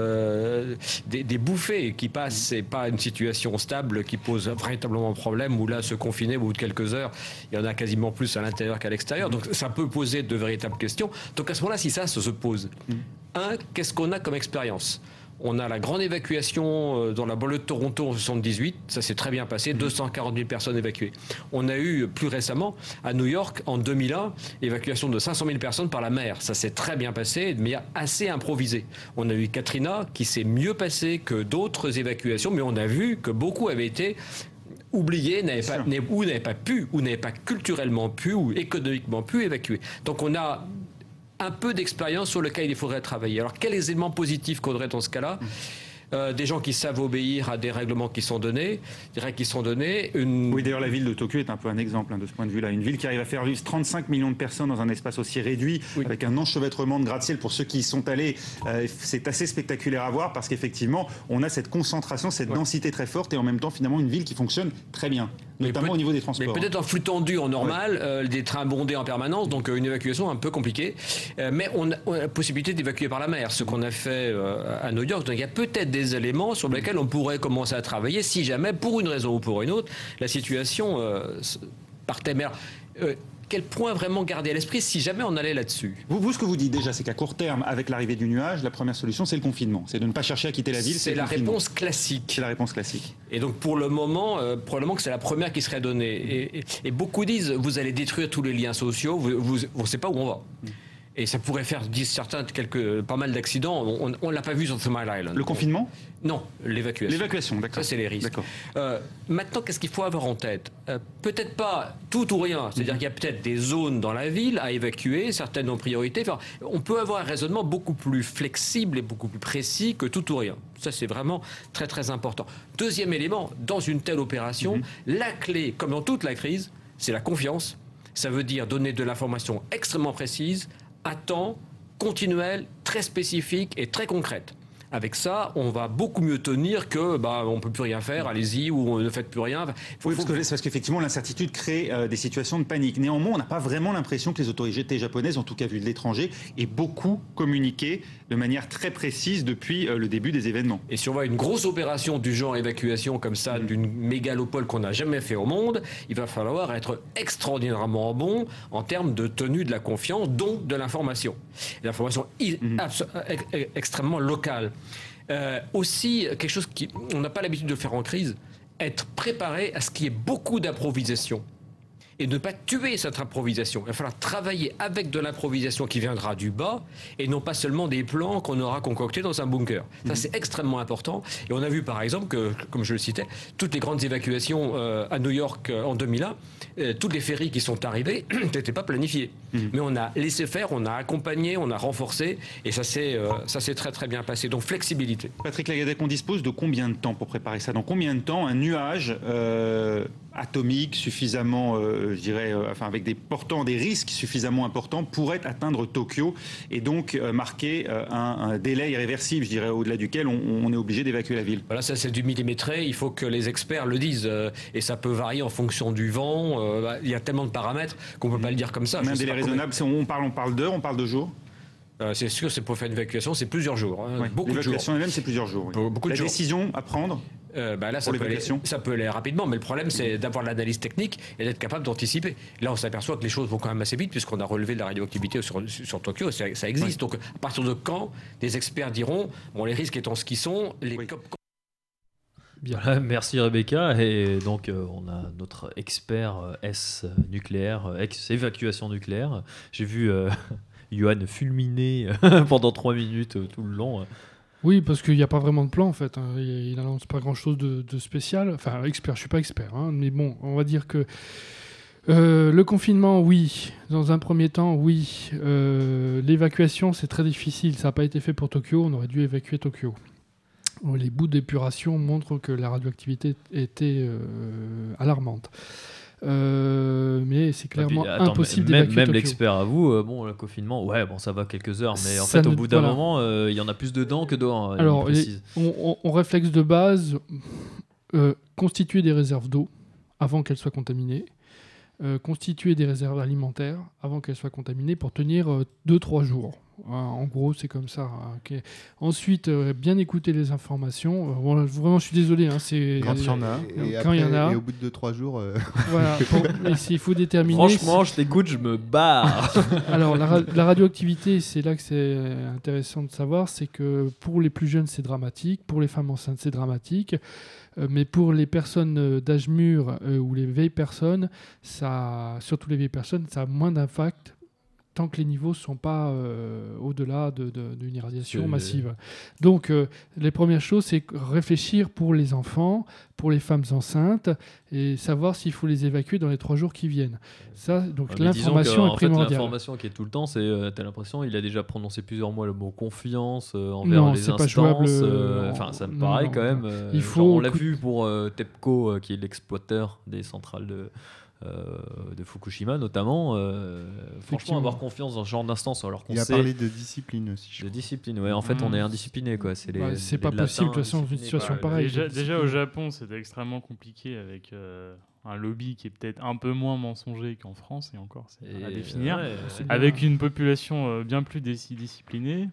euh, des, des bouffées qui passent, c'est pas une situation stable qui pose véritablement problème, où là se confiner au bout de quelques heures, il y en a quasiment plus à l'intérieur qu'à l'extérieur, donc ça peut poser de véritables questions. Donc à ce moment-là, si ça se pose, un, qu'est-ce qu'on a comme expérience? On a la grande évacuation euh, dans la banlieue de Toronto en soixante-dix-huit, ça s'est très bien passé, deux cent quarante mille personnes évacuées. On a eu plus récemment à New York en deux mille un, évacuation de cinq cent mille personnes par la mer. Ça s'est très bien passé, mais assez improvisé. On a eu Katrina qui s'est mieux passé que d'autres évacuations, mais on a vu que beaucoup avaient été oubliés, n'avaient pas, n'avaient- ou n'avaient pas pu, ou n'avaient pas culturellement pu, ou économiquement pu évacuer. Donc on a un peu d'expérience sur lequel il faudrait travailler. Alors, quels éléments positifs qu'on aurait dans ce cas-là? euh, des gens qui savent obéir à des règlements qui sont donnés, des règles qui sont données. Une... Oui, d'ailleurs, la ville de Tokyo est un peu un exemple hein, de ce point de vue-là. Une ville qui arrive à faire vivre trente-cinq millions de personnes dans un espace aussi réduit, oui. avec un enchevêtrement de gratte-ciel. Pour ceux qui y sont allés, euh, c'est assez spectaculaire à voir parce qu'effectivement, on a cette concentration, cette ouais. densité très forte et en même temps, finalement, une ville qui fonctionne très bien, notamment au niveau des transports. Mais peut-être en flux tendu, en normal, ouais. euh, des trains bondés en permanence, donc euh, une évacuation un peu compliquée. Euh, mais on a, on a la possibilité d'évacuer par la mer, ce qu'on a fait euh, à New York. Donc il y a peut-être des éléments sur lesquels on pourrait commencer à travailler si jamais, pour une raison ou pour une autre, la situation euh, partait. Mais alors, euh, quel point vraiment garder à l'esprit si jamais on allait là-dessus? Vous, vous, ce que vous dites déjà, c'est qu'à court terme, avec l'arrivée du nuage, la première solution, c'est le confinement. C'est de ne pas chercher à quitter la ville. C'est la réponse classique. C'est la réponse classique. Et donc, pour le moment, euh, probablement que c'est la première qui serait donnée. Et, et, et beaucoup disent, vous allez détruire tous les liens sociaux, vous ne savez pas où on va. Mm. Et ça pourrait faire, disent certains, quelques, pas mal d'accidents. On ne l'a pas vu sur Smile Island. Le confinement? Non, l'évacuation. L'évacuation, d'accord. Ça, c'est les risques. Euh, maintenant, qu'est-ce qu'il faut avoir en tête? euh, Peut-être pas tout ou rien. C'est-à-dire mm-hmm. qu'il y a peut-être des zones dans la ville à évacuer, certaines en priorité. Enfin, on peut avoir un raisonnement beaucoup plus flexible et beaucoup plus précis que tout ou rien. Ça, c'est vraiment très, très important. Deuxième élément, dans une telle opération, mm-hmm. la clé, comme dans toute la crise, c'est la confiance. Ça veut dire donner de l'information extrêmement précise, à temps, continuelle, très spécifique et très concrète. Avec ça, on va beaucoup mieux tenir que bah, on ne peut plus rien faire, allez-y, ou on ne fait plus rien. Faut, oui, parce, que, parce qu'effectivement, l'incertitude crée euh, des situations de panique. Néanmoins, on n'a pas vraiment l'impression que les autorités japonaises, en tout cas vu de l'étranger, aient beaucoup communiqué de manière très précise depuis euh, le début des événements. Et si on voit une grosse opération du genre évacuation comme ça, mmh. d'une mégalopole qu'on n'a jamais fait au monde, il va falloir être extraordinairement bon en termes de tenue de la confiance, donc de l'information. L'information mmh. extrêmement locale. Euh, aussi, quelque chose qu'on n'a pas l'habitude de faire en crise, être préparé à ce qu'il y ait beaucoup d'improvisation et ne pas tuer cette improvisation. Il va falloir travailler avec de l'improvisation qui viendra du bas et non pas seulement des plans qu'on aura concoctés dans un bunker. Ça, c'est extrêmement important. Et on a vu par exemple que, comme je le citais, toutes les grandes évacuations euh, à New York euh, en deux mille un, euh, toutes les ferries qui sont arrivées n'étaient pas planifiées. Mmh. Mais on a laissé faire, on a accompagné, on a renforcé et ça s'est euh, ça s'est très très bien passé. Donc flexibilité. Patrick Lagadec, on dispose de combien de temps pour préparer ça? Dans combien de temps un nuage euh, atomique suffisamment, euh, je dirais, euh, enfin avec des portant des risques suffisamment importants pourrait atteindre Tokyo et donc euh, marquer euh, un, un délai irréversible, je dirais, au-delà duquel on, on est obligé d'évacuer la ville? Voilà, ça c'est du millimétré. Il faut que les experts le disent euh, et ça peut varier en fonction du vent. Euh, bah, il y a tellement de paramètres qu'on peut mmh. pas le dire comme ça. Mais un délai raisonnable, combien... on parle, on parle d'heures, on parle de jours. Euh, c'est sûr, c'est pour faire une évacuation, c'est plusieurs jours. Hein, ouais. Beaucoup de jours. L'évacuation elle-même, c'est plusieurs jours. Oui. Beaucoup la de jours. décision à prendre. Euh, bah là, ça peut, aller, ça peut aller rapidement, mais le problème, c'est d'avoir l'analyse technique et d'être capable d'anticiper. Là, on s'aperçoit que les choses vont quand même assez vite, puisqu'on a relevé de la radioactivité sur, sur Tokyo, ça, ça existe. Oui. Donc, à partir de quand des experts diront, bon, les risques étant ce qu'ils sont, les oui. cop... Bien. Voilà, merci Rebecca. Et donc, euh, on a notre expert euh, S nucléaire, euh, ex-évacuation nucléaire. J'ai vu euh, Johan fulminer pendant trois minutes euh, tout le long. Euh. Oui, parce qu'il n'y a pas vraiment de plan en fait. Hein. Il n'annonce pas grand-chose de, de spécial. Enfin, expert, je ne suis pas expert, hein, mais bon, on va dire que euh, le confinement, oui. Dans un premier temps, oui. Euh, l'évacuation, c'est très difficile. Ça n'a pas été fait pour Tokyo. On aurait dû évacuer Tokyo. Les bouts d'épuration montrent que la radioactivité était euh, alarmante. Euh, mais c'est clairement puis, attends, impossible même, d'évacuer même Tokyo. L'expert à vous, euh, bon, le confinement, ouais, bon, ça va quelques heures, mais en ça fait, ne, au bout d'un voilà. moment, il euh, y en a plus dedans que dehors. Alors, les, on, on, on réflexe de base, euh, constituer des réserves d'eau avant qu'elles soient contaminées, euh, constituer des réserves alimentaires avant qu'elles soient contaminées pour tenir deux à trois jours. En gros, c'est comme ça. Okay. Ensuite, euh, bien écouter les informations. Euh, bon, vraiment, je suis désolé. Hein, c'est, quand il y en a. Et, et quand il y en a. Et au bout de deux à trois jours. Euh... Voilà. Il faut déterminer. Franchement, je t'écoute, je me barre. Alors, la, ra- la radioactivité, c'est là que c'est intéressant de savoir. C'est que pour les plus jeunes, c'est dramatique. Pour les femmes enceintes, c'est dramatique. Euh, mais pour les personnes d'âge mûr euh, ou les vieilles personnes, ça, surtout les vieilles personnes, ça a moins d'impact tant que les niveaux ne sont pas euh, au-delà de, de, d'une irradiation C'est- massive. Donc, euh, les premières choses, c'est réfléchir pour les enfants, pour les femmes enceintes, et savoir s'il faut les évacuer dans les trois jours qui viennent. Ça, donc Ouais, mais disons que, l'information est en fait, primordiale. l'information qui est tout le temps, c'est, euh, t'as l'impression, il a déjà prononcé plusieurs mois le mot confiance euh, envers Non, les c'est instances. pas jouable, euh, euh, Enfin, ça me non, paraît non, quand non. même. euh, Il genre, faut on l'a cou- vu pour euh, TEPCO, euh, qui est l'exploiteur des centrales de, euh, de Fukushima, notamment. euh, franchement, Effectivement. avoir confiance dans ce genre d'instance, alors qu'on Il a sait. parlé de discipline aussi. je De crois. discipline, ouais. En fait, on Mmh. est indiscipliné, quoi. C'est les, Bah, c'est les pas latins possible, de toute façon, dans une indisciplinés, situation quoi. pareille. Déjà, de déjà au discipline. Japon, c'était extrêmement compliqué avec euh, un lobby qui est peut-être un peu moins mensonger qu'en France, et encore, c'est Et, à définir. ouais, C'est Avec bien. une population euh, bien plus dé- disciplinée.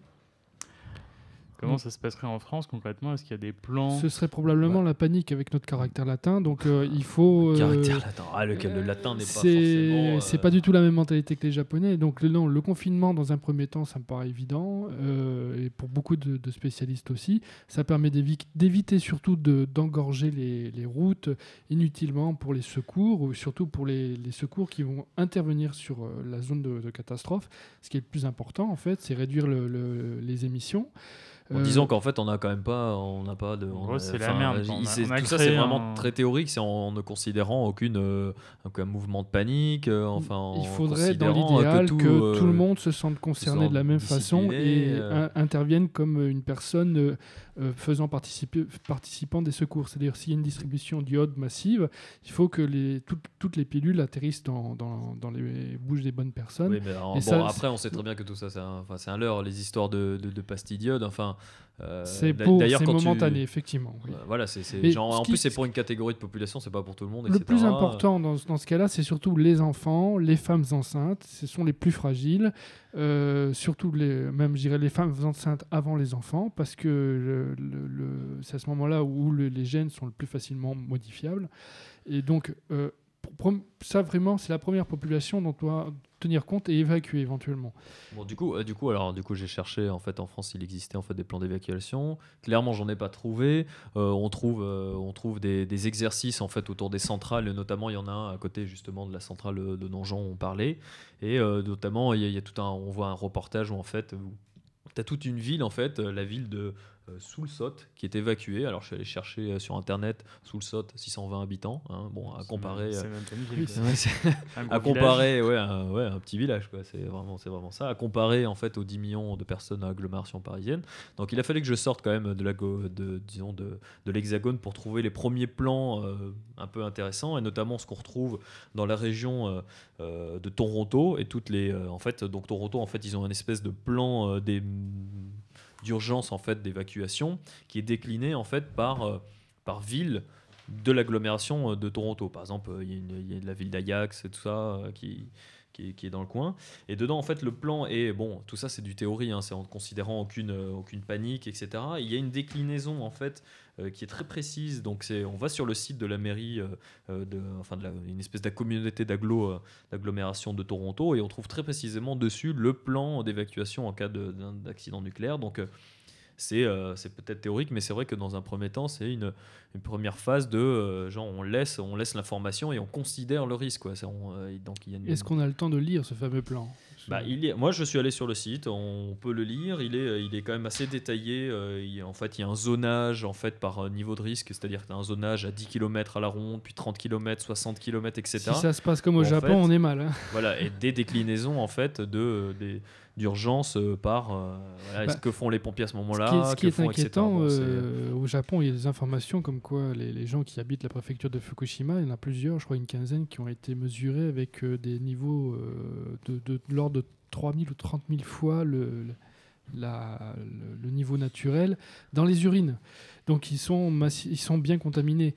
Comment ça se passerait en France concrètement? Est-ce qu'il y a des plans? Ce serait probablement la panique avec notre caractère latin. Donc, euh, il faut. euh, Caractère latin. Ah, le, le latin n'est pas c'est forcément. euh, c'est pas du tout la même mentalité que les Japonais. Donc, le, non, le confinement, dans un premier temps, ça me paraît évident. euh, et pour beaucoup de, de spécialistes aussi. Ça permet d'évi- d'éviter surtout de- d'engorger les, les routes inutilement pour les secours, ou surtout pour les, les secours qui vont intervenir sur euh, la zone de, de catastrophe. Ce qui est le plus important, en fait, c'est réduire le- le- les émissions. En Euh, disant qu'en fait, on n'a quand même pas, on n'a pas de. En on gros, a- c'est la enfin, merde, il- on a- c'est- on a tout ça, créé c'est vraiment un- très théorique, c'est en, en ne considérant aucune, euh, aucun mouvement de panique. euh, enfin, en Il faudrait, dans considérant, euh, l'idéal, que, euh, tout le monde se sente concerné de la même façon discipliné, et euh. in- intervienne comme une personne euh, euh, faisant participer, participant des secours. C'est-à-dire, s'il y a une distribution d'iode massive, il faut que les, toutes, toutes les pilules atterrissent dans, dans, dans les bouches des bonnes personnes. Oui, mais alors, Et bon, ça, après, on sait très bien que tout ça, c'est un, enfin, c'est un leurre, les histoires de, de, de pastilles d'iode. Enfin, euh, c'est d'a- pour- d'ailleurs, c'est quand tu- momentané, effectivement. oui. Euh, Voilà, c'est, c'est Mais genre, ce en qui- plus, c'est pour une catégorie de population, c'est pas pour tout le monde. Le et cetera. plus important dans, dans ce cas-là, c'est surtout les enfants, les femmes enceintes. Ce sont les plus fragiles, euh, surtout les, même je dirais les femmes enceintes avant les enfants, parce que le- le- le- c'est à ce moment-là où le- les gènes sont le plus facilement modifiables. Et donc, euh, pour prom- ça vraiment, c'est la première population dont on doit tenir compte et évacuer éventuellement. Bon, du coup, euh, du coup, alors, du coup, j'ai cherché. En fait, en France, il existait en fait des plans d'évacuation. Clairement, j'en ai pas trouvé. Euh, on trouve, euh, on trouve des, des exercices en fait autour des centrales. Et notamment, il y en a un à côté justement de la centrale de Nonjon où on parlait. Et euh, notamment, il y, a- il y a tout un. On voit un reportage où en fait, tu as toute une ville en fait, euh, la ville de euh, Soulsot qui est évacuée. Alors, je suis allé chercher euh, sur internet Soulsot, six cent vingt habitants. Hein, bon, à C'est comparer. même- c'est euh, même pas une Oui, ville, c'est- quoi. Ouais, c'est- Un gros à village. comparer, ouais, un, ouais, un petit village, quoi. C'est vraiment, c'est vraiment ça. À comparer en fait aux dix millions de personnes à l'agglomération parisienne. Donc il a fallu que je sorte quand même de la, go- de, disons de, de l'Hexagone pour trouver les premiers plans euh, un peu intéressants, et notamment ce qu'on retrouve dans la région euh, euh, de Toronto et toutes les, euh, en fait, donc Toronto, en fait, ils ont une espèce de plan euh, des d'urgence en fait d'évacuation qui est décliné en fait par euh, par ville de l'agglomération de Toronto. Par exemple, il y a, une- il y a la ville d'Ajax et tout ça euh, qui, qui, est, qui est dans le coin. Et dedans, en fait, le plan est... Bon, tout ça, c'est du théorie, hein, c'est en considérant aucune, euh, aucune panique, et cetera. Il y a une déclinaison, en fait, euh, qui est très précise. Donc, c'est, on va sur le site de la mairie, euh, euh, de, enfin, de la, une espèce de communauté d'agglo, euh, d'agglomération de Toronto, et on trouve très précisément dessus le plan d'évacuation en cas de, d'un, d'accident nucléaire. Donc... euh, c'est, euh, c'est peut-être théorique, mais c'est vrai que dans un premier temps, c'est une, une première phase de euh, genre on laisse, on laisse l'information et on considère le risque. Quoi. C'est, on, euh, donc il y a une- Est-ce qu'on a le temps de lire ce fameux plan? Bah, il est, moi, je suis allé sur le site, on peut le lire. Il est, il est quand même assez détaillé. euh, il- en fait, il y a un zonage en fait par euh, niveau de risque, c'est-à-dire que tu as un zonage à dix kilomètres à la ronde, puis trente kilomètres, soixante kilomètres, et cetera. Si ça se passe comme au En Japon, fait, on est mal. Hein. Voilà, et des déclinaisons en fait de euh, des d'urgence euh, par euh, voilà, Bah, est-ce que font les pompiers à ce Ce qui est, moment-là, ce qui que est font, et cetera. inquiétant, Bon, c'est- euh, au Japon, il y a des informations comme quoi les, les gens qui habitent la préfecture de Fukushima, il y en a plusieurs, je crois une quinzaine, qui ont été mesurés avec euh, des niveaux euh, de, de, de l'ordre de trois mille ou trente mille fois le, le, la- le- le niveau naturel dans les urines. Donc ils sont, massi- ils sont bien contaminés.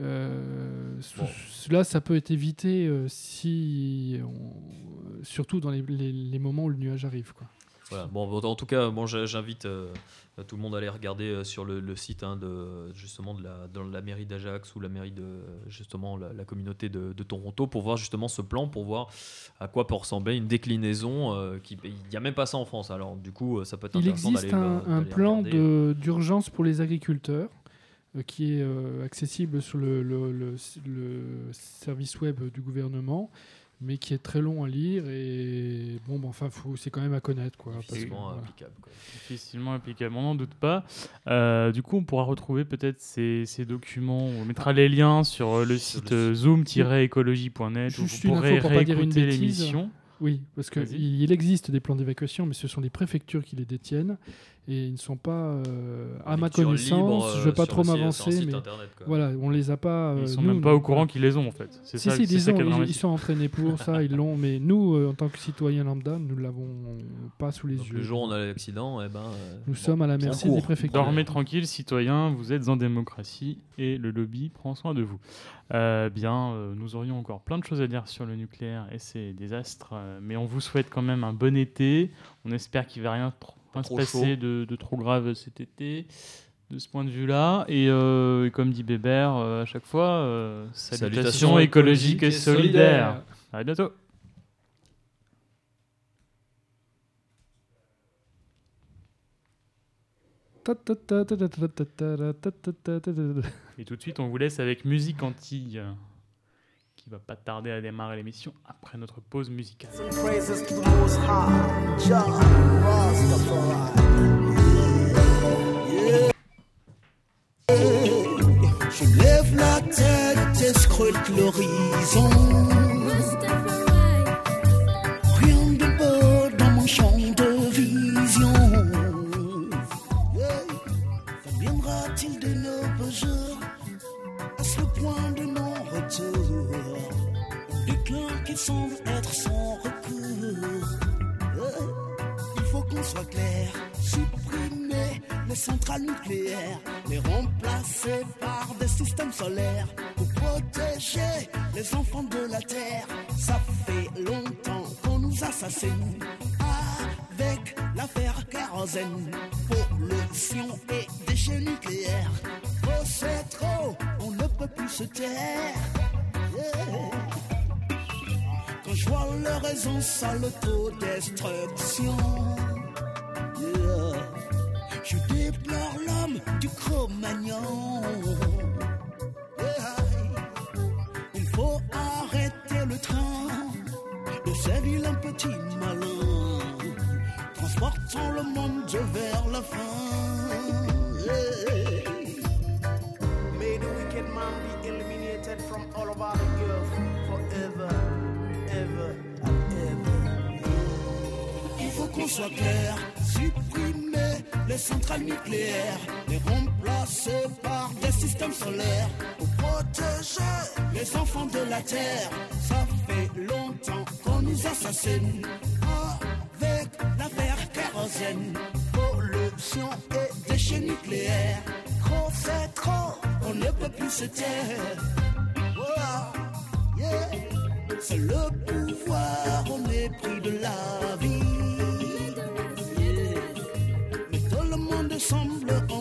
Euh, Bon. Cela, ça peut être évité euh, si, on- surtout dans les, les- les moments où le nuage arrive, quoi. Voilà. Bon, bon, en tout cas, bon, j'a- j'invite euh, tout le monde à aller regarder euh, sur le, le site hein, de, justement de la, dans la mairie d'Ajax ou la mairie de justement la, la communauté de, de Toronto pour voir justement ce plan, pour voir à quoi peut ressembler une déclinaison. euh, qui, il n'y a même pas ça en France, alors du coup, ça peut être Il intéressant existe d'aller, un, euh, un d'aller plan regarder. de- d'urgence pour les agriculteurs euh, qui est euh, accessible sur le, le- le- le service web du gouvernement. mais qui est très long à lire et bon, bah, enfin, faut, c'est quand même à connaître, quoi. parce que, Difficilement voilà. applicable. Quoi. Difficilement applicable, on n'en doute pas. Euh, du coup, on pourra retrouver peut-être ces, ces documents. On mettra les liens sur euh, le Sur site le euh, zoom tiret écologie point net où Juste vous une pourrez info pour pas dire une réécouter bêtise. l'émission. Oui, parce Vas-y. qu'il il existe des plans d'évacuation, mais ce sont les préfectures qui les détiennent et ils ne sont pas, euh, à ma Lecture connaissance, libre, euh, je ne veux pas sur trop le site- sur un m'avancer, site mais internet, quoi. voilà, on les a pas. euh, Ils sont nous, même pas au nous, courant voilà. qu'ils les ont en fait. C'est Si, ça, si, c'est ils, ça ont, qui est ils- ils dramatique. sont entraînés pour ça, ils l'ont, mais nous, euh, en tant que citoyens lambda, nous l'avons pas sous les Donc, yeux. le jour où on a l'accident, eh ben, euh, Nous bon, sommes à la on merci court. des préfectures. Dormez tranquille, citoyens, vous êtes en démocratie et le lobby prend soin de vous. Euh, bien, euh, nous aurions encore plein de choses à dire sur le nucléaire et ses désastres, euh, mais on vous souhaite quand même un bon été. On espère qu'il ne va rien tr- Pas se trop passer de, de trop grave cet été, de ce point de vue-là. Et, euh, et comme dit Bébert euh, à chaque fois, euh, salutations, Salutations écologiques et écologiques et solidaires. solidaires. À bientôt. Ta ta ta ta ta ta ta ta ta ta ta ta ta ta. Et tout de suite, on vous laisse avec Musique Antilles, qui va pas tarder à démarrer l'émission après notre pause musicale. Praises to the Most High, Jah Rastafari. Yeah. Je lève la tête et scrute l'horizon. Rien de beau dans mon champ de vision. Yeah. Viendra-t-il de nos beaux jours? Est-ce le point de non-retour? Déclin qui semble être sans recours. Euh, il faut qu'on soit clair, supprimer les centrales nucléaires, les remplacer par des systèmes solaires pour protéger les enfants de la terre. Ça fait longtemps qu'on nous assassine avec l'affaire kérosène, pollution et déchets nucléaires. Oh, c'est trop, on ne peut plus se taire. Yeah. Quand je vois leur raison à l'autodestruction, yeah. Je déplore l'homme du Cro-Magnon. Yeah. Il faut arrêter le train de ces vilains petits malins, transportant le monde vers la fin. Yeah. May the wicked man be eliminated from all over the earth forever. Ever and ever. Il faut qu'on soit clair, supprimer les centrales nucléaires, les remplacer par des systèmes solaires pour protéger les enfants de la terre. Ça fait longtemps qu'on nous assassine avec l'affaire kérosène, pollution et déchets nucléaires. Trop c'est trop, on ne peut plus se taire. Oh, yeah. C'est le pouvoir au mépris de la vie. Mais tout le monde semble en